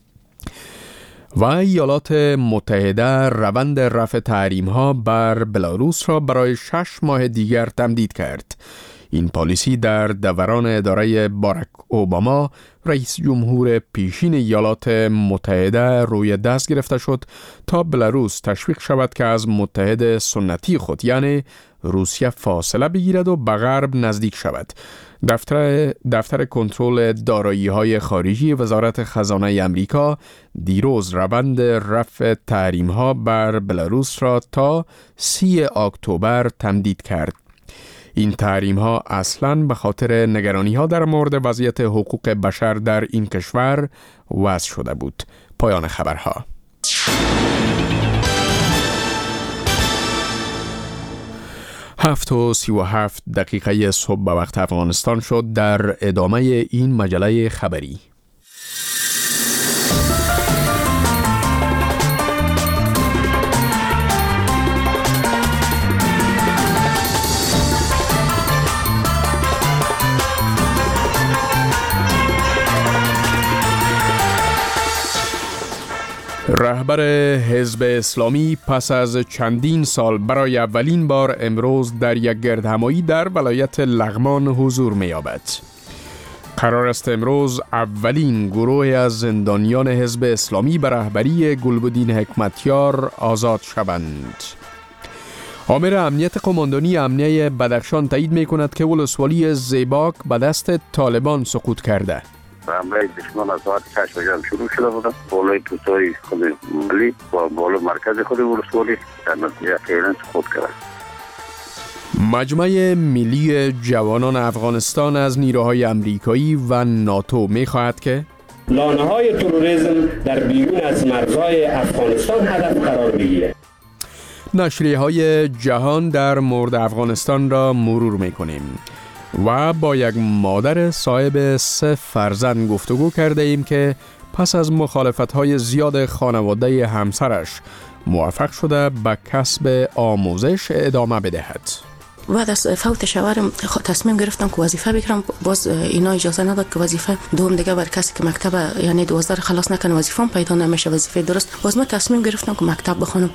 و ایالات متحده روند رفع تحریم‌ها بر بلاروس را برای شش ماه دیگر تمدید کرد. این پالیسی در دوران اداره باراک اوباما رئیس جمهور پیشین ایالات متحده روی دست گرفته شد تا بلاروس تشویق شود که از متحد سنتی خود یعنی روسیه فاصله بگیرد و به غرب نزدیک شود. دفتر دفتر کنترل دارایی‌های خارجی وزارت خزانه آمریکا دیروز روند رفع تحریم‌ها بر بلاروس را تا سی اکتبر تمدید کرد. این تحریم‌ها اصلاً به خاطر نگرانی‌ها در مورد وضعیت حقوق بشر در این کشور وضع شده بود. پایان خبرها. هفت و سی و هفت دقیقه صبح به وقت افغانستان شد. در ادامه این مجله خبری رهبر حزب اسلامی پس از چندین سال برای اولین بار امروز در یک گردهمایی در ولایت لغمان حضور می‌یابد. قرار است امروز اولین گروه از زندانیان حزب اسلامی به رهبری گلبدین حکمتیار آزاد شوند. آمر امنیت قماندانی امنیه بدخشان تایید می‌کند که ولسوالی زیباک به دست طالبان سقوط کرده. حمله دشمن از ساعت شش بجه شروع شده بود. بالای توتای خود ملی و بالا مرکز خود ولسوالی در نتیجه فعلا سقوط کرد. مجمع ملی جوانان افغانستان از نیروهای امریکایی و ناتو می‌خواهد که لانه‌های تروریسم در بیرون از مرزهای افغانستان هدف قرار بگیرد. نشریه‌های جهان در مورد افغانستان را مرور می‌کنیم. و با یک مادر صاحب سه فرزند گفتگو کرده ایم که پس از مخالفت‌های زیاد خانواده همسرش موفق شده به کسب آموزش ادامه بدهد. بعد از فوت شوهرم تصمیم گرفتم که وظیفه بگیرم. باز اینا اجازه نداد که وظیفه دوم دیگه بر کسی که مکتب یعنی دوازده خلاص نکنه وظیفه پیدا نمیشه وظیفه درست. باز من تصمیم گرفتم که مکتب بخونم.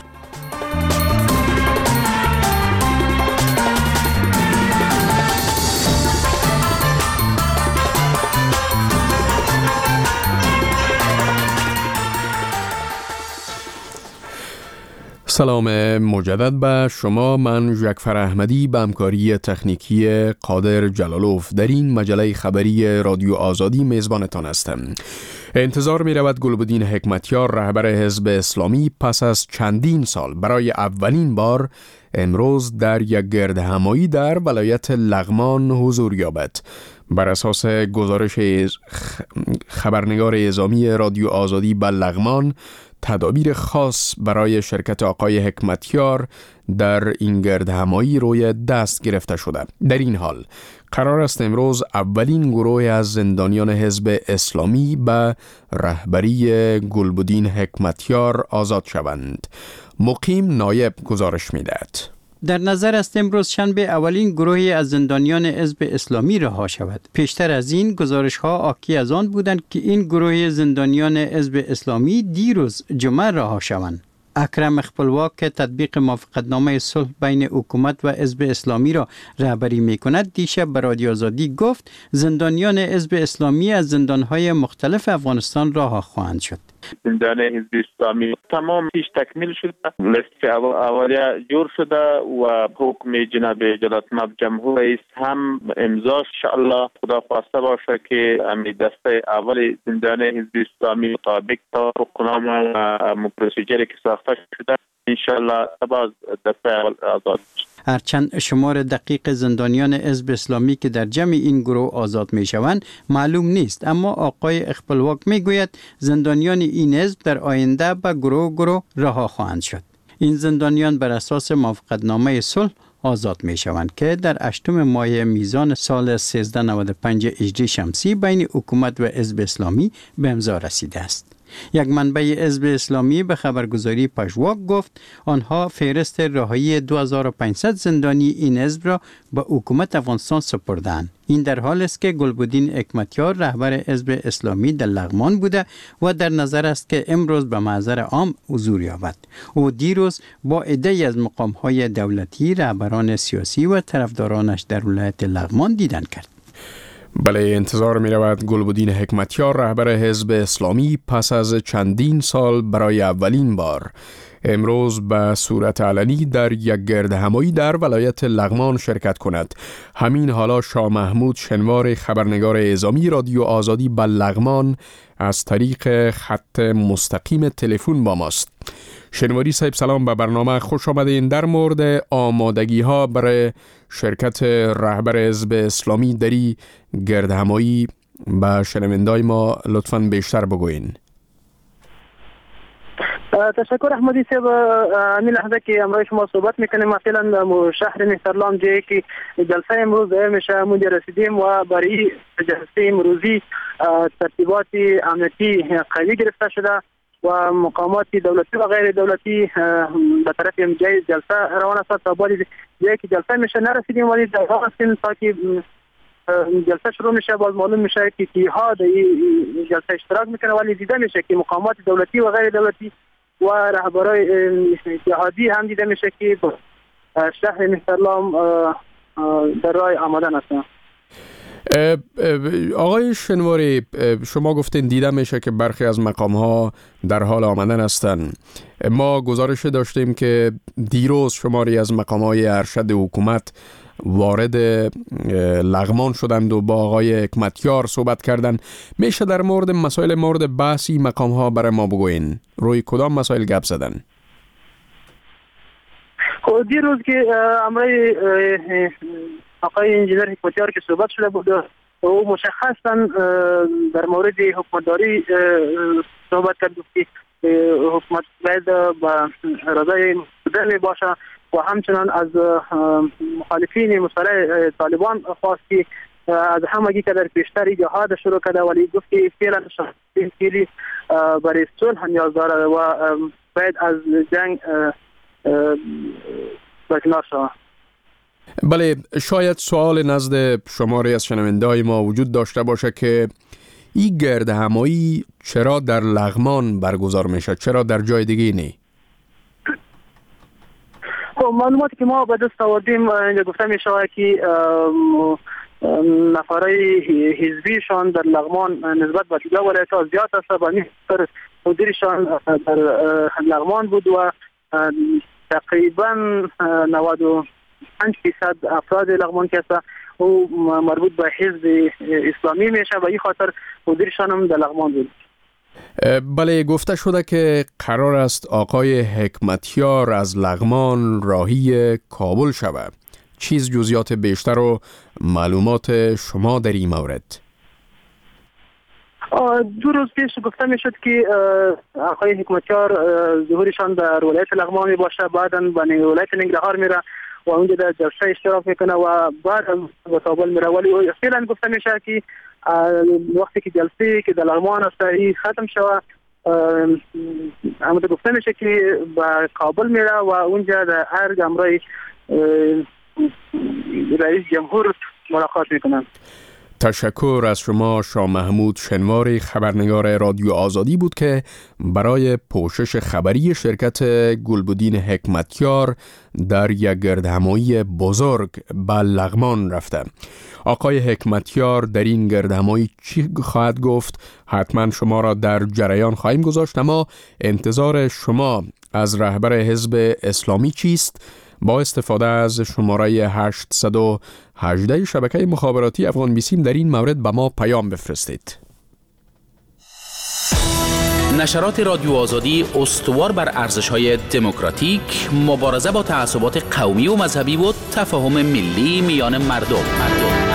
سلام مجدد به شما. من جعفر احمدی به همکاری تکنیکی قادر جلالوف در این مجله خبری رادیو آزادی میزبانتان هستم. انتظار می رود گلبدین حکمتیار رهبر حزب اسلامی پس از چندین سال برای اولین بار امروز در یک گردهمایی در ولایت لغمان حضور یابد. بر اساس گزارش خبرنگار اعزامی رادیو آزادی به لغمان، تدابیر خاص برای شرکت آقای حکمتیار در این گردهمایی روی دست گرفته شده. در این حال قرار است امروز اولین گروه از زندانیان حزب اسلامی به رهبری گلبدین حکمتیار آزاد شوند. مقیم نایب گزارش می‌دهد. در نظر است امروز شنبه اولین گروهی از زندانیان حزب اسلامی رها شود. پیشتر از این گزارش ها حاکی از آن بودند که این گروه زندانیان حزب اسلامی دیروز جمعه رها شوند. اکرم خپلواک که تطبیق موافقتنامه صلح بین حکومت و حزب اسلامی را رهبری می‌کند دیشب به رادیو آزادی گفت زندانیان حزب اسلامی از زندان‌های مختلف افغانستان رها خواهند شد. زندان حزب اسلامی تمام پیش تکمیل شده، لیست اولیه جور شده و حکم جناب جلالت مب جمهور رئیس هم امضا ان شاء الله. خدا خواسته باشه که امی دسته اول زندان حزب اسلامی مطابق تا حکمنامه و پروسیجری که ساخته شده ان شاء الله باز دسته اول آزاد شد. هرچند شمار دقیق زندانیان حزب اسلامی که در جمع این گروه آزاد می شوند معلوم نیست، اما آقای خپلواک می گوید زندانیان این حزب در آینده به گروه گروه رها خواهند شد. این زندانیان بر اساس موافقتنامه صلح آزاد می شوند که در هشتم ماه میزان سال سیزده نود و پنج هجری شمسی بین حکومت و حزب اسلامی به امضا رسیده است. یک منبع حزب اسلامی به خبرگزاری پژواک گفت آنها فهرست رهایی دو هزار و پانصد زندانی این حزب را به حکومت افغانستان سپردند. این در حال است که گلبدین حکمتیار رهبر حزب اسلامی در لغمان بوده و در نظر است که امروز به محضر عام حضور یابد. او دیروز با عده‌ای از مقام‌های دولتی، رهبران سیاسی و طرفدارانش در ولایت لغمان دیدن کرد. بله، انتظار می رود گلبدین حکمتیار رهبر حزب اسلامی پس از چندین سال برای اولین بار امروز به صورت علنی در یک گردهمایی در ولایت لغمان شرکت کند. همین حالا شاه محمود شنوار خبرنگار اعزامی رادیو آزادی به لغمان از طریق خط مستقیم تلفن با ماست. شنواری صاحب سلام، به برنامه خوش آمدین. در مورد آمادگی ها برای شرکت رهبر حزب اسلامی دری گردهمایی به شنوندای ما لطفاً بیشتر بگوین. تشکر احمدی صاحب. این لحظه که امروز شما صحبت میکنیم مثلا شهر مهترلام جایی که جلسه امروز میشه مونږ رسیدیم و برای جلسه امروزی ترتیبات امنیتی قوی گرفته شده و مقامات دولتی و غیر دولتی به طرف جای جلسه روان است. تا بعد جایی که جلسه میشه نرسیدیم ولی در حال هستیم تا که جلسه شروع میشه باز معلوم میشه که کیها در این جلسه اشتراک میکنه، ولی دیده میشه که مقامات دولتی و غیر دولتی و رهبرای جهادی هم دیده میشه که شهر مهترلام در راه آمدن هستند. آقای شنواری، شما گفتین دیده میشه که برخی از مقام ها در حال آمدن هستند. ما گزارش داشتیم که دیروز شماری از مقام های ارشد حکومت وارد لغمان شدند و با آقای حکمتیار صحبت کردند. میشه در مورد مسائل مورد بحثی مقام ها برای ما بگوین؟ روی کدام مسائل گپ زدن؟ خب دیروز که امروز آقای انجینر حکمتیار که صحبت شده بود او مشخصا در مورد حکومتداری صحبت کرد که حکومت باید با رضای مردم باشه و همچنان از مخالفین مسئله طالبان خواست که از همگی که در پیشتر جهاد شروع کرده ولی گفت که فعلا شخصی برای صلح نیاز داره و باید از جنگ برکنار شود. بله، شاید سوال نزد شماری از شنونده‌های ما وجود داشته باشه که این گردهمایی چرا در لغمان برگزار میشه، چرا در جای دیگه نی؟ خب معلوماتی که ما به دست آوردیم اینجا گفته میشه که نفرای حزبیشان در لغمان نسبت به دیگر ولایت‌ها زیاد است و نیستر مدیرشان در لغمان بود و تقریبا نود و پنج فیصد افراد لغمان که هست او مربوط به حزب اسلامی میشه و این خاطر مدیرشان هم در لغمان بود. بله، گفته شده که قرار است آقای حکمتیار از لغمان راهی کابل شود. چیز جزئیات بیشتر و معلومات شما در این مورد؟ دو روز پیش گفته می شد که آقای حکمتیار ظهورشان در ولایت لغمان می باشه، بعدا به ولایت ننگرهار میره و اونجا در جلسه اشتراک میکنه و بعد به کابل میره، ولی فعلا گفته میشه که وقتی که جلسه که در لغمان است این ختم شوه اما گفته میشه که به کابل میره و اونجا در ارگ امرای رئیس جمهور ملاقات میکنن. تشکر از شما. شاه محمود شنواری خبرنگار رادیو آزادی بود که برای پوشش خبری شرکت گلبدین حکمتیار در یک گردهمایی بزرگ به لغمان رفته. آقای حکمتیار در این گردهمایی چی خواهد گفت؟ حتما شما را در جریان خواهیم گذاشت، اما انتظار شما از رهبر حزب اسلامی چیست؟ با استفاده از شماره هشت یک هشت شبکه مخابراتی افغان بیسیم در این مورد به ما پیام بفرستید. نشرات رادیو آزادی استوار بر ارزش‌های دموکراتیک، مبارزه با تعصبات قومی و مذهبی و تفاهم ملی میان مردم. مردم.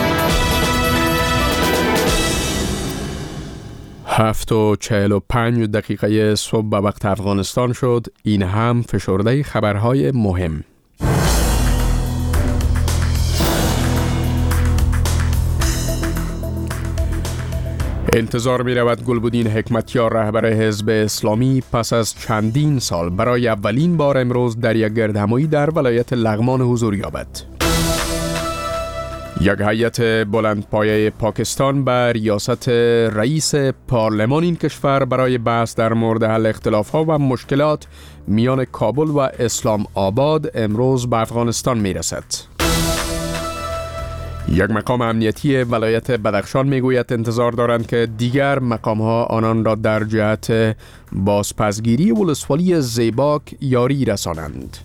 هفت و چهل و پنج دقیقه صبح به وقت افغانستان شد. این هم فشرده خبرهای مهم. انتظار می رود گلبدین حکمتیار رهبر حزب اسلامی پس از چندین سال برای اولین بار امروز در یک گردهمایی در ولایت لغمان حضور یابد. یک هیئت بلندپایه پاکستان به ریاست رئیس پارلمان این کشور برای بحث در مورد حل اختلاف‌ها و مشکلات میان کابل و اسلام آباد امروز به افغانستان میرسد. یک مقام امنیتی ولایت بدخشان میگوید انتظار دارند که دیگر مقام‌ها آنان را در جهت بازپسگیری ولسوالی زیباک یاری رسانند.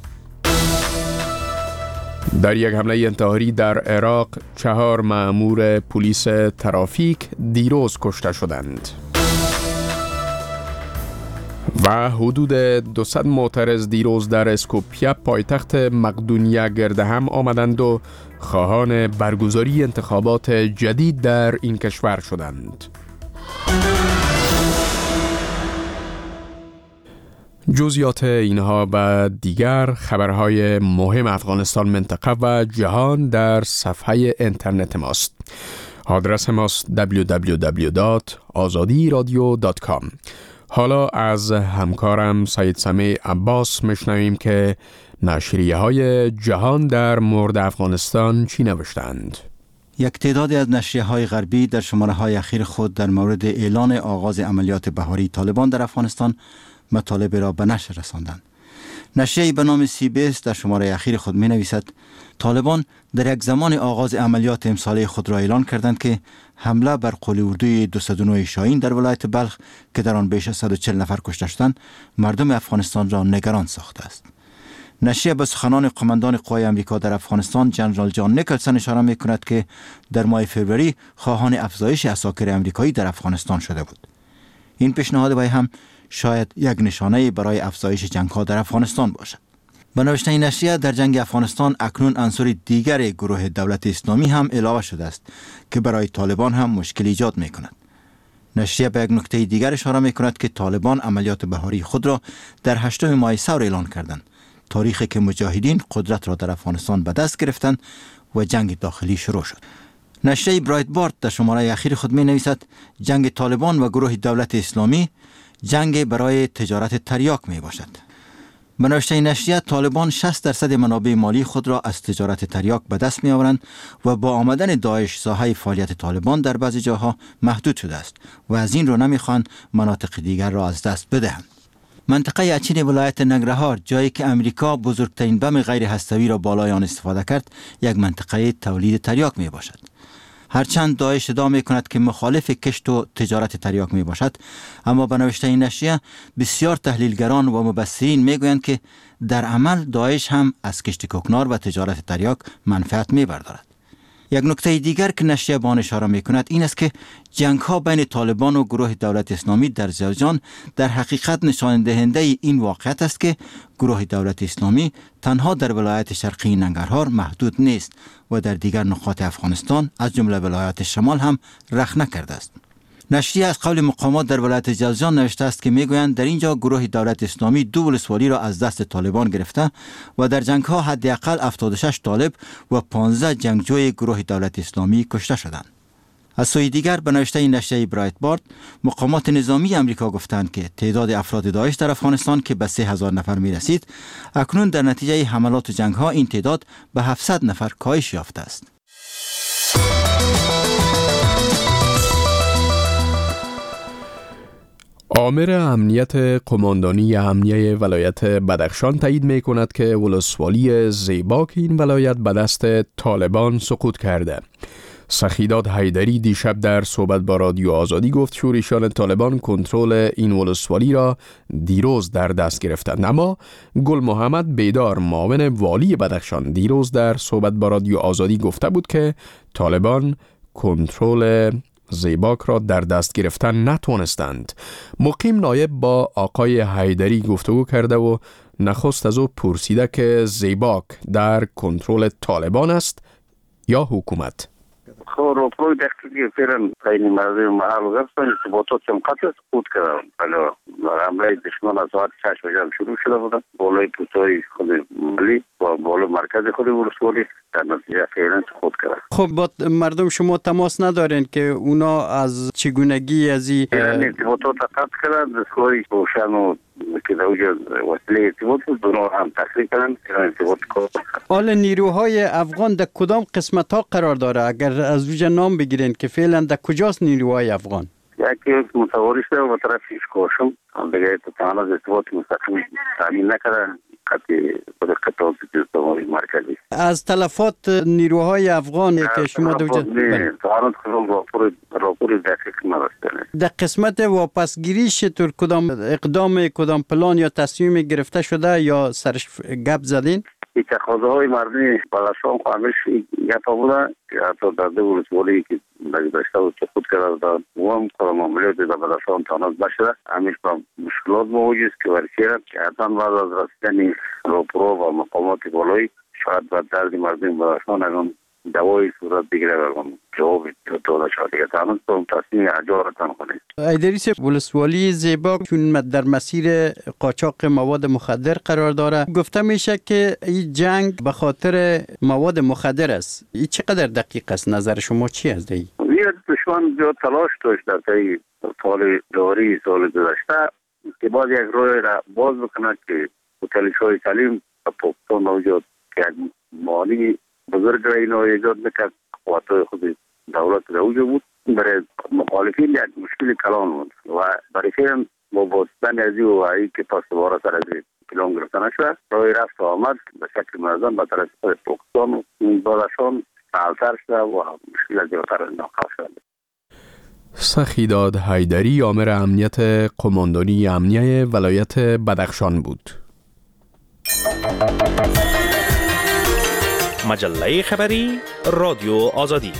در یک حمله انتحاری در عراق چهار مأمور پلیس ترافیک دیروز کشته شدند و حدود دویست معترض دیروز در اسکوپیه پایتخت مقدونیه گرد هم آمدند و خواهان برگزاری انتخابات جدید در این کشور شدند. جزئیات اینها و دیگر خبرهای مهم افغانستان، منطقه و جهان در صفحه اینترنت ماست. آدرس ماست دبلیو دبلیو دبلیو دات آزادی رادیو دات کام. حالا از همکارم سید سمیع عباس میشنویم که نشریه های جهان در مورد افغانستان چی نوشتند. یک تعدادی از نشریه های غربی در شماره های اخیر خود در مورد اعلان آغاز عملیات بهاری طالبان در افغانستان مطالب را به نشر رساندند. نشریه به نام سی بی اس در شماره اخیر خود می نویسد طالبان در یک زمان آغاز عملیات امساله خود را اعلان کردند که حمله بر قول اردوی دویست و نه شاهین در ولایت بلخ که در آن بیش از صد و چهل نفر کشته شدند مردم افغانستان را نگران ساخته است. نشریه به سخنان قماندان قوای امریکا در افغانستان جنرال جان نیکلسن اشاره می کند که در ماه فوریه خواهان افزایش عساکر امریکایی در افغانستان شده بود. این پیشنهاد وی هم شاید یک نشانه برای افزایش جنگ‌ها در افغانستان باشد. به نوشته این نشریه در جنگ افغانستان اکنون عنصر دیگر گروه دولت اسلامی هم علاوه شده است که برای طالبان هم مشکل ایجاد می کند. نشریه به یک نکته دیگر اشاره می کند که طالبان عملیات بهاری خود را در هشتم ماه ثور اعلان کردند، تاریخی که مجاهدین قدرت را در افغانستان به دست گرفتند و جنگ داخلی شروع شد. نشریه برایتبارت در شماره اخیر خود می نویسد جنگ طالبان و گروه دولت اسلامی جنگ برای تجارت تریاک می باشد. به نوشته نشریه طالبان شصت درصد منابع مالی خود را از تجارت تریاک به دست می آورند و با آمدن داعش ساحه فعالیت طالبان در بعضی جاها محدود شده است و از این رو نمی خواهند مناطق دیگر را از دست بدهند. منطقه اچین ولایت ننگرهار، جایی که امریکا بزرگترین بم غیر هسته‌ای را بالای آن استفاده کرد، یک منطقه تولید تریاک می باشد. هرچند داعش ادعا می کند که مخالف کشت و تجارت تریاک می باشد، اما به نوشته این نشریه بسیار تحلیلگران و مبصرین می گویند که در عمل داعش هم از کشت کوکنار و تجارت تریاک منفعت می بردارد. یک نکته دیگر که نشریه به آن اشاره می کند این است که جنگ ها بین طالبان و گروه دولت اسلامی در زرجان در حقیقت نشان دهنده این واقعیت است که گروه دولت اسلامی تنها در ولایت شرقی ننگرهار محدود نیست و در دیگر نقاط افغانستان از جمله ولایات شمال هم رخ نکرده است. نشریه از قول مقامات در ولایت جلجان نوشته است که میگویند در اینجا گروه دولت اسلامی دو ولسوالی را از دست طالبان گرفته و در جنگ ها حداقل هفتاد و شش طالب و پانزده جنگجوی گروه دولت اسلامی کشته شدند. از سوی دیگر به نوشته نشریه برایتبارت، مقامات نظامی امریکا گفتند که تعداد افراد داعش در افغانستان که به سه هزار نفر می رسید، اکنون در نتیجه حملات و جنگ ها این تعداد به هفتصد نفر کاهش یافته است. آمر امنیت قماندانی امنیه ولایت بدخشان تایید می کند که ولسوالی زیباک این ولایت به دست طالبان سقوط کرده. سخیداد حیدری دیشب در صحبت با رادیو آزادی گفت شورشیان طالبان کنترل این ولسوالی را دیروز در دست گرفتند. اما گل محمد بیدار معاون والی بدخشان دیروز در صحبت با رادیو آزادی گفته بود که طالبان کنترل زیباک را در دست گرفتن نتوانستند. مقیم نایب با آقای حیدری گفتگو کرده و نخست از او پرسیده که زیباک در کنترل طالبان است یا حکومت؟ خب روپروی دقیقی فعلا خیلی مرده محل گفتن ارتباطات هم قطع سقوط کردن. حالا حمله دشمن از ساعت شش بجه شروع شده بودن. بالای پوستای خود ملی و بالا مرکز خود ولسوالی در نتیجه فعلا سقوط کردن. خب با مردم شما تماس ندارین که اونا از چگونگی از این ارتباطات قطع کردن؟ دستگاهی روشن و که در اوجه وسیله ارتباط بود دونا هم تخریب کردن. ارتباط کار حال نیروهای افغان در کدام قسمت ها قرار داره؟ اگر از وجه نام بگیرین که فعلا در کجاست نیروهای افغان؟ یکی متواری شده و طرف ایشکاشم هم دیگه تمام از ارتباط مستقیم تامین نکردن. از تلفات نیروهای افغان که شما در وجه نه تعارض کردن راپور راپور دقیق نداشتن. در قسمت واپسگیری چطور کدام اقدام کدام پلان یا تصمیم گرفته شده یا سرش گپ زدین؟ این تقاضه های مردمی بدخشان خواهمش گپ بوده که حتی در دو ولسوالی که داشته بود سقوط کرده و هم کدام عملیات در بدخشان تاناز بشده همیش با مشکلات مواجه است که ورکیرد که حتی بعد از رسیدن راپورها و مقامات بالایی شاید بعد درد مردم بدخشان اگرم دوای صورت بگیره و جواب داده شده که تاناز با تصمیم اجاره تان کنید. ایدریس ولسوالی زیباک چون در مسیر قاچاق مواد مخدر قرار داره گفته میشه که این جنگ به خاطر مواد مخدر است. این چقدر دقیق است؟ نظر شما چی است؟ این دشمن زیاد تلاش داشت در طی سال جاری سال گذشته که باز یک روی را باز بکنه که تلاش های تعلیم پاکستان موجود که مالی بزرگ را اینو ایجاد نکرد قوات خود دولت را اوجه بود برای مخالفین یک مشکل کلان بود و برای فیلم با باستن ازی و هایی که پس دوباره سر ازی کلان گرفته نشده رای رفت و آمد به شکل منظم به طرف پاکستان و این بادشان فعالتر شده و مشکل زیادتر ناقص شده. سخیداد حیدری آمر امنیت قماندانی امنیه ولایت بدخشان بود. مجله خبری رادیو آزادی.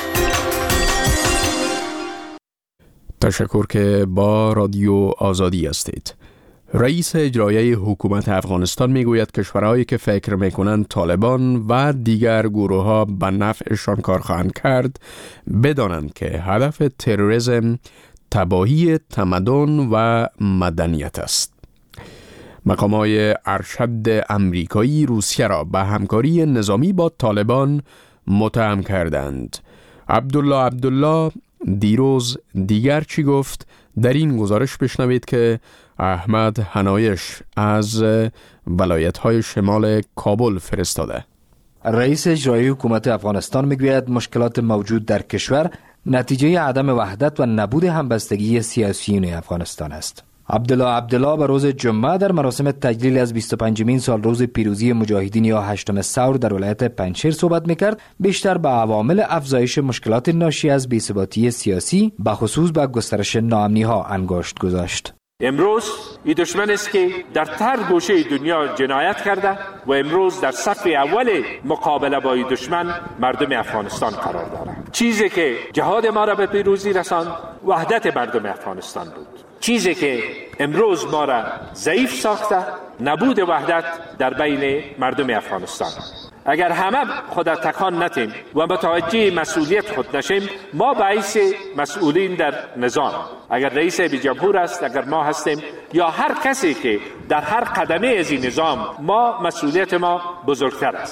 تشکر که با رادیو آزادی هستید. رئیس اجرایی حکومت افغانستان میگوید کشورهایی که فکر میکنند طالبان و دیگر گروه‌ها به نفعشان کار خواهند کرد بدانند که هدف تروریسم تباهی تمدن و مدنیت است. مقامات ارشد امریکایی روسیه را به همکاری نظامی با طالبان متهم کردند. عبدالله عبدالله دیروز دیگر چی گفت؟ در این گزارش بشنوید که احمد حنایش از ولایت‌های شمال کابل فرستاده. رئیس اجرایی حکومت افغانستان میگوید مشکلات موجود در کشور نتیجه عدم وحدت و نبود همبستگی سیاسیون افغانستان است. عبدالله عبدالله به روز جمعه در مراسم تجلیل از بیست و پنجمین سال روز پیروزی مجاهدین یا هشتم ثور در ولایت پنجشیر صحبت میکرد. بیشتر به عوامل افزایش مشکلات ناشی از بی‌ثباتی سیاسی به خصوص به گسترش ناامنی ها انگشت گذاشت. امروز این دشمن است که در هر گوشه دنیا جنایت کرده و امروز در صف اول مقابله با این دشمن مردم افغانستان قرار دارد. چیزی که جهاد ما را به پیروزی رساند وحدت مردم افغانستان بود. چیزی که امروز ما را ضعیف ساخته نبود وحدت در بین مردم افغانستان. اگر همه خود تکان نتیم و متوجه مسئولیت خود نشیم ما باعث مسئولین در نظام اگر رئیس جمهور است اگر ما هستیم یا هر کسی که در هر قدمه از این نظام ما مسئولیت ما بزرگتر است.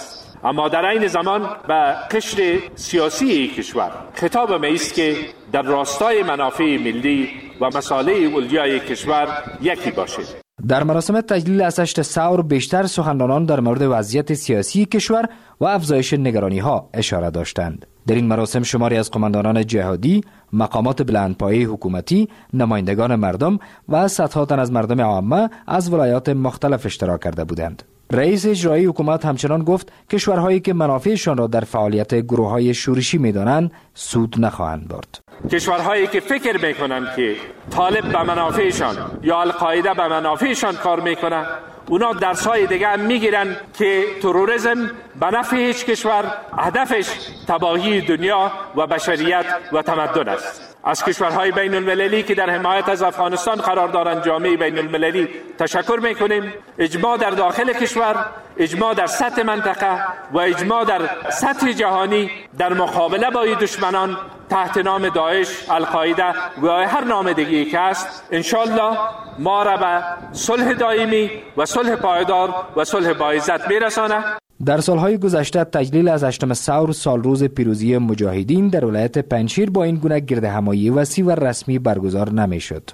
اما در این زمان به قشر سیاسی کشور خطاب می است که در راستای منافع ملی و مصالح علیای کشور یکی باشید. در مراسم تجلیل از هشت ثور بیشتر سخنرانان در مورد وضعیت سیاسی کشور و افزایش نگرانی ها اشاره داشتند. در این مراسم شماری از قماندانان جهادی، مقامات بلندپایه حکومتی، نمایندگان مردم و صدها تن از مردم عامه از ولایات مختلف اشتراک کرده بودند. رئیس اجرایی حکومت همچنان گفت کشورهایی که منافعشان را در فعالیت گروه‌های شورشی می‌دانند سود نخواهند برد. کشورهایی که فکر میکنند که طالب به منافعشان یا القاعده به منافعشان کار میکنه، اونا درس‌های دیگه هم میگیرن که تروریسم به نفع هیچ کشور هدفش تباهی دنیا و بشریت و تمدن است. از کشورهای بین المللی که در حمایت از افغانستان قرار دارند جامعه بین المللی تشکر میکنیم. اجماع در داخل کشور، اجماع در سطح منطقه و اجماع در سطح جهانی در مقابله با دشمنان تحت نام داعش، القاعده و هر نام دیگه‌ای که است، انشالله ما را به صلح دائمی و صلح پایدار و صلح باعزت میرسانه. در سالهای گذشته تجلیل از هشتم ثور سال روز پیروزی مجاهدین در ولایت پنجشیر با این گونه گرد همایی وسیع و رسمی برگزار نمیشد.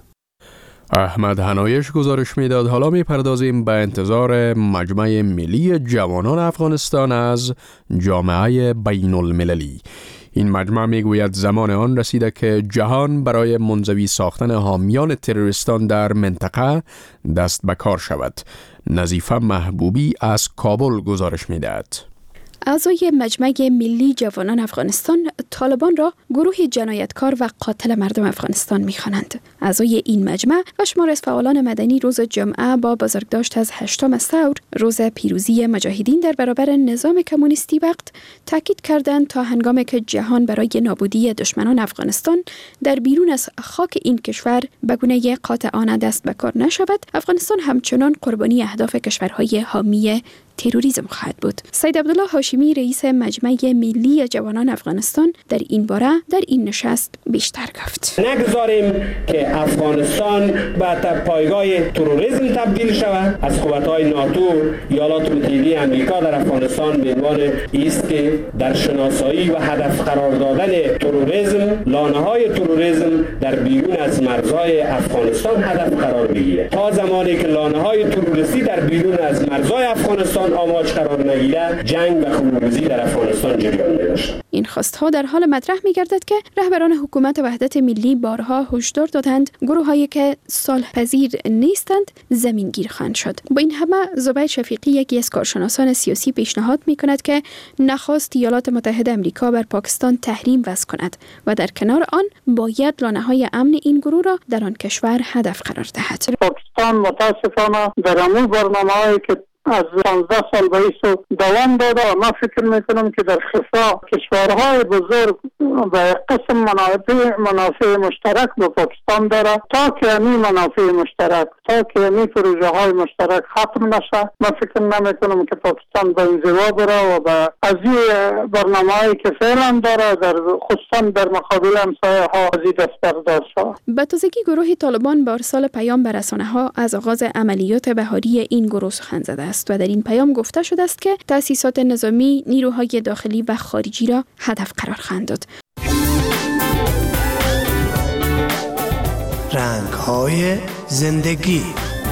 احمد حنایش گزارش میداد. حالا میپردازیم به انتظار مجمع ملی جوانان افغانستان از جامعه بین المللی. این مجمع میگوید زمان آن رسیده که جهان برای منزوی ساختن حامیان تروریستان در منطقه دست به کار شود. نظیفه محبوبی از کابل گزارش میدهد. اعضای مجمع ملی جوانان افغانستان طالبان را گروه جنایتکار و قاتل مردم افغانستان می‌خوانند. اعضای این مجمع و شمار از فعالان مدنی روز جمعه با بزرگداشت از هشتم ثور روز پیروزی مجاهدین در برابر نظام کمونیستی وقت تاکید کردند تا هنگامی که جهان برای نابودی دشمنان افغانستان در بیرون از خاک این کشور به گونه قاطعانه دست به کار نشود، افغانستان همچنان قربانی اهداف کشورهای حامی تروریسم خواهد بود. سید عبدالله هاشمی رئیس مجمع ملی جوانان افغانستان در این باره در این نشست بیشتر گفت. نگذاریم که افغانستان به پایگاه تروریسم تبدیل شود. از قوت‌های ناتو، ایالات متحده آمریکا در افغانستان به عنوان است که در شناسایی و هدف قرار دادن تروریسم، لانه‌های تروریسم در بیرون از مرزهای افغانستان هدف قرار بگیرد. تا زمانی که لانه‌های تروریستی در بیرون از مرزهای افغانستان آماج قرار نگیرد، جنگ و خونریزی در افغانستان جریان داشت. این خواستها در حال مطرح می‌گردد که رهبران حکومت وحدت ملی بارها هشدار دادند گروه‌هایی که صلح پذیر نیستند زمینگیر خواهند شد. با این همه زبیر شفیقی یکی از کارشناسان سیاسی پیشنهاد می‌کند که نخست ایالات متحده آمریکا بر پاکستان تحریم وضع کند و در کنار آن باید لانه‌های امن این گروه را در آن کشور هدف قرار دهد. پاکستان متاسفانه در همون برنامه‌هایی که از پانزده سال باعث دوام داده و من فکر میکنم که در خفا کشورهای بزرگ به قسم منافع منافع مشترک با پاکستان داره. تا که این منافع مشترک، تا که این پروژه های مشترک ختم نشه، من فکر نمیکنم که پاکستان به انزوا بره و به از این برنامه هایی که فعلا داره در خصوصا در مقابل همسایه ها از این دست بردار شود. به تازگی گروه طالبان با ارسال پیام به رسانه ها از آغاز عملیات بهاری این گروه سخن زده است و در این پیام گفته شده است که تأسیسات نظامی، نیروهای داخلی و خارجی را هدف قرار خواهند داد. رنگ‌های زندگی.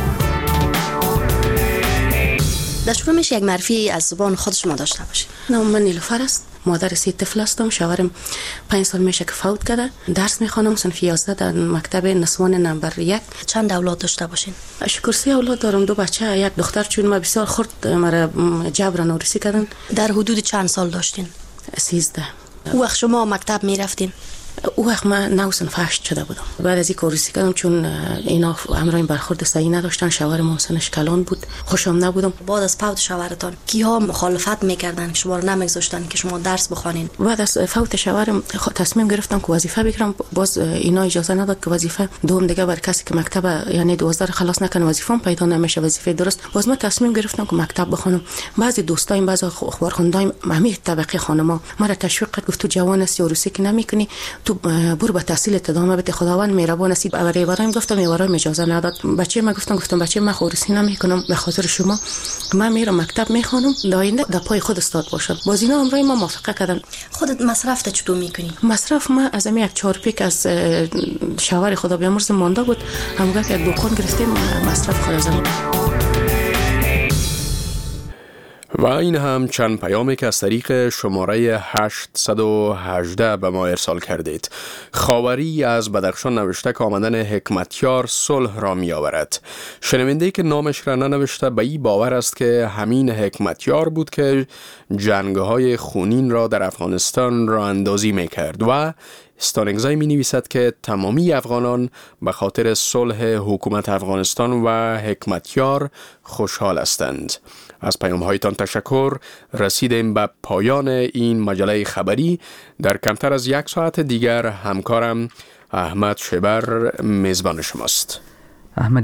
در شروع میشه یک معرفی از زبان خود شما داشته باشید. نام من نیلوفر است. مادر سه طفل هستم. شوهرم پنج سال میشه که فوت کرده. درس میخوانم صنف یازده در مکتب نسوان نمبر یک. چند اولاد داشته باشین؟ شکر سه اولاد دارم، دو بچه، یک دختر. چون ما بسیار خرد مرا جبر نورسی کردن. در حدود چند سال داشتین؟ سیزده. او وقت شما مکتب میرفتین؟ او وقت من نو صنف هشت شده بودم. بعد از این کارسی کردم چون اینا امرای برخورد صحیح نداشتن. شوهرم سنش کلان بود، خوشم نبودم. بعد از فوت شوهرتان کیها مخالفت میکردن که شما رو نمیگذاشتن که شما درس بخوانین؟ بعد از فوت شوهرم تصمیم گرفتم که وظیفه بگیرم. باز اینا اجازه نداد که وظیفه دوم دیگه بر کسی که مکتب یعنی دوازده خلاص نکنه وظیفه‌ام پیدا نمیشه، وظیفه درست. باز من تصمیم گرفتم که مکتب بخونم. بعضی دوستایم، بعضی اخبار خوندایم همین طبقه خانما مرا تشویق کرد، گفت تو جوان هستی، عروسی که نمیکنی، تو برو به تحصیل ادامه بده، خداوند مهربان است. برای برایم گفتم میورایم اجازه نداد. بچه ما گفتم گفتم بچه ما خورسی نمیکنم به خاطر شما، من میرم مکتب میخوانم داینده در پای خود استاد باشم. باز اینا امروز ما موافقه کردن. خودت مصرف تا چطور میکنی؟ مصرف ما از یک چهار پیک از شوار خدا بیامرز مانده بود، همگاه که دکان گرفتیم مصرف خورزم. و این هم چند پیامی که از طریق شماره هشتصد و هجده به ما ارسال کردید. خاوری از بدخشان نوشته که آمدن حکمتیار صلح را می آورد. شنونده‌ای که نامش را ننوشته به این باور است که همین حکمتیار بود که جنگ‌های خونین را در افغانستان را اندازی می کرد و استانگزای می نویسد که تمامی افغانان به خاطر صلح حکومت افغانستان و حکمتیار خوشحال هستند. از پیام هایتان تشکر. رسیدیم به پایان این مجله خبری. در کمتر از یک ساعت دیگر همکارم احمد شبر میزبان شماست. احمد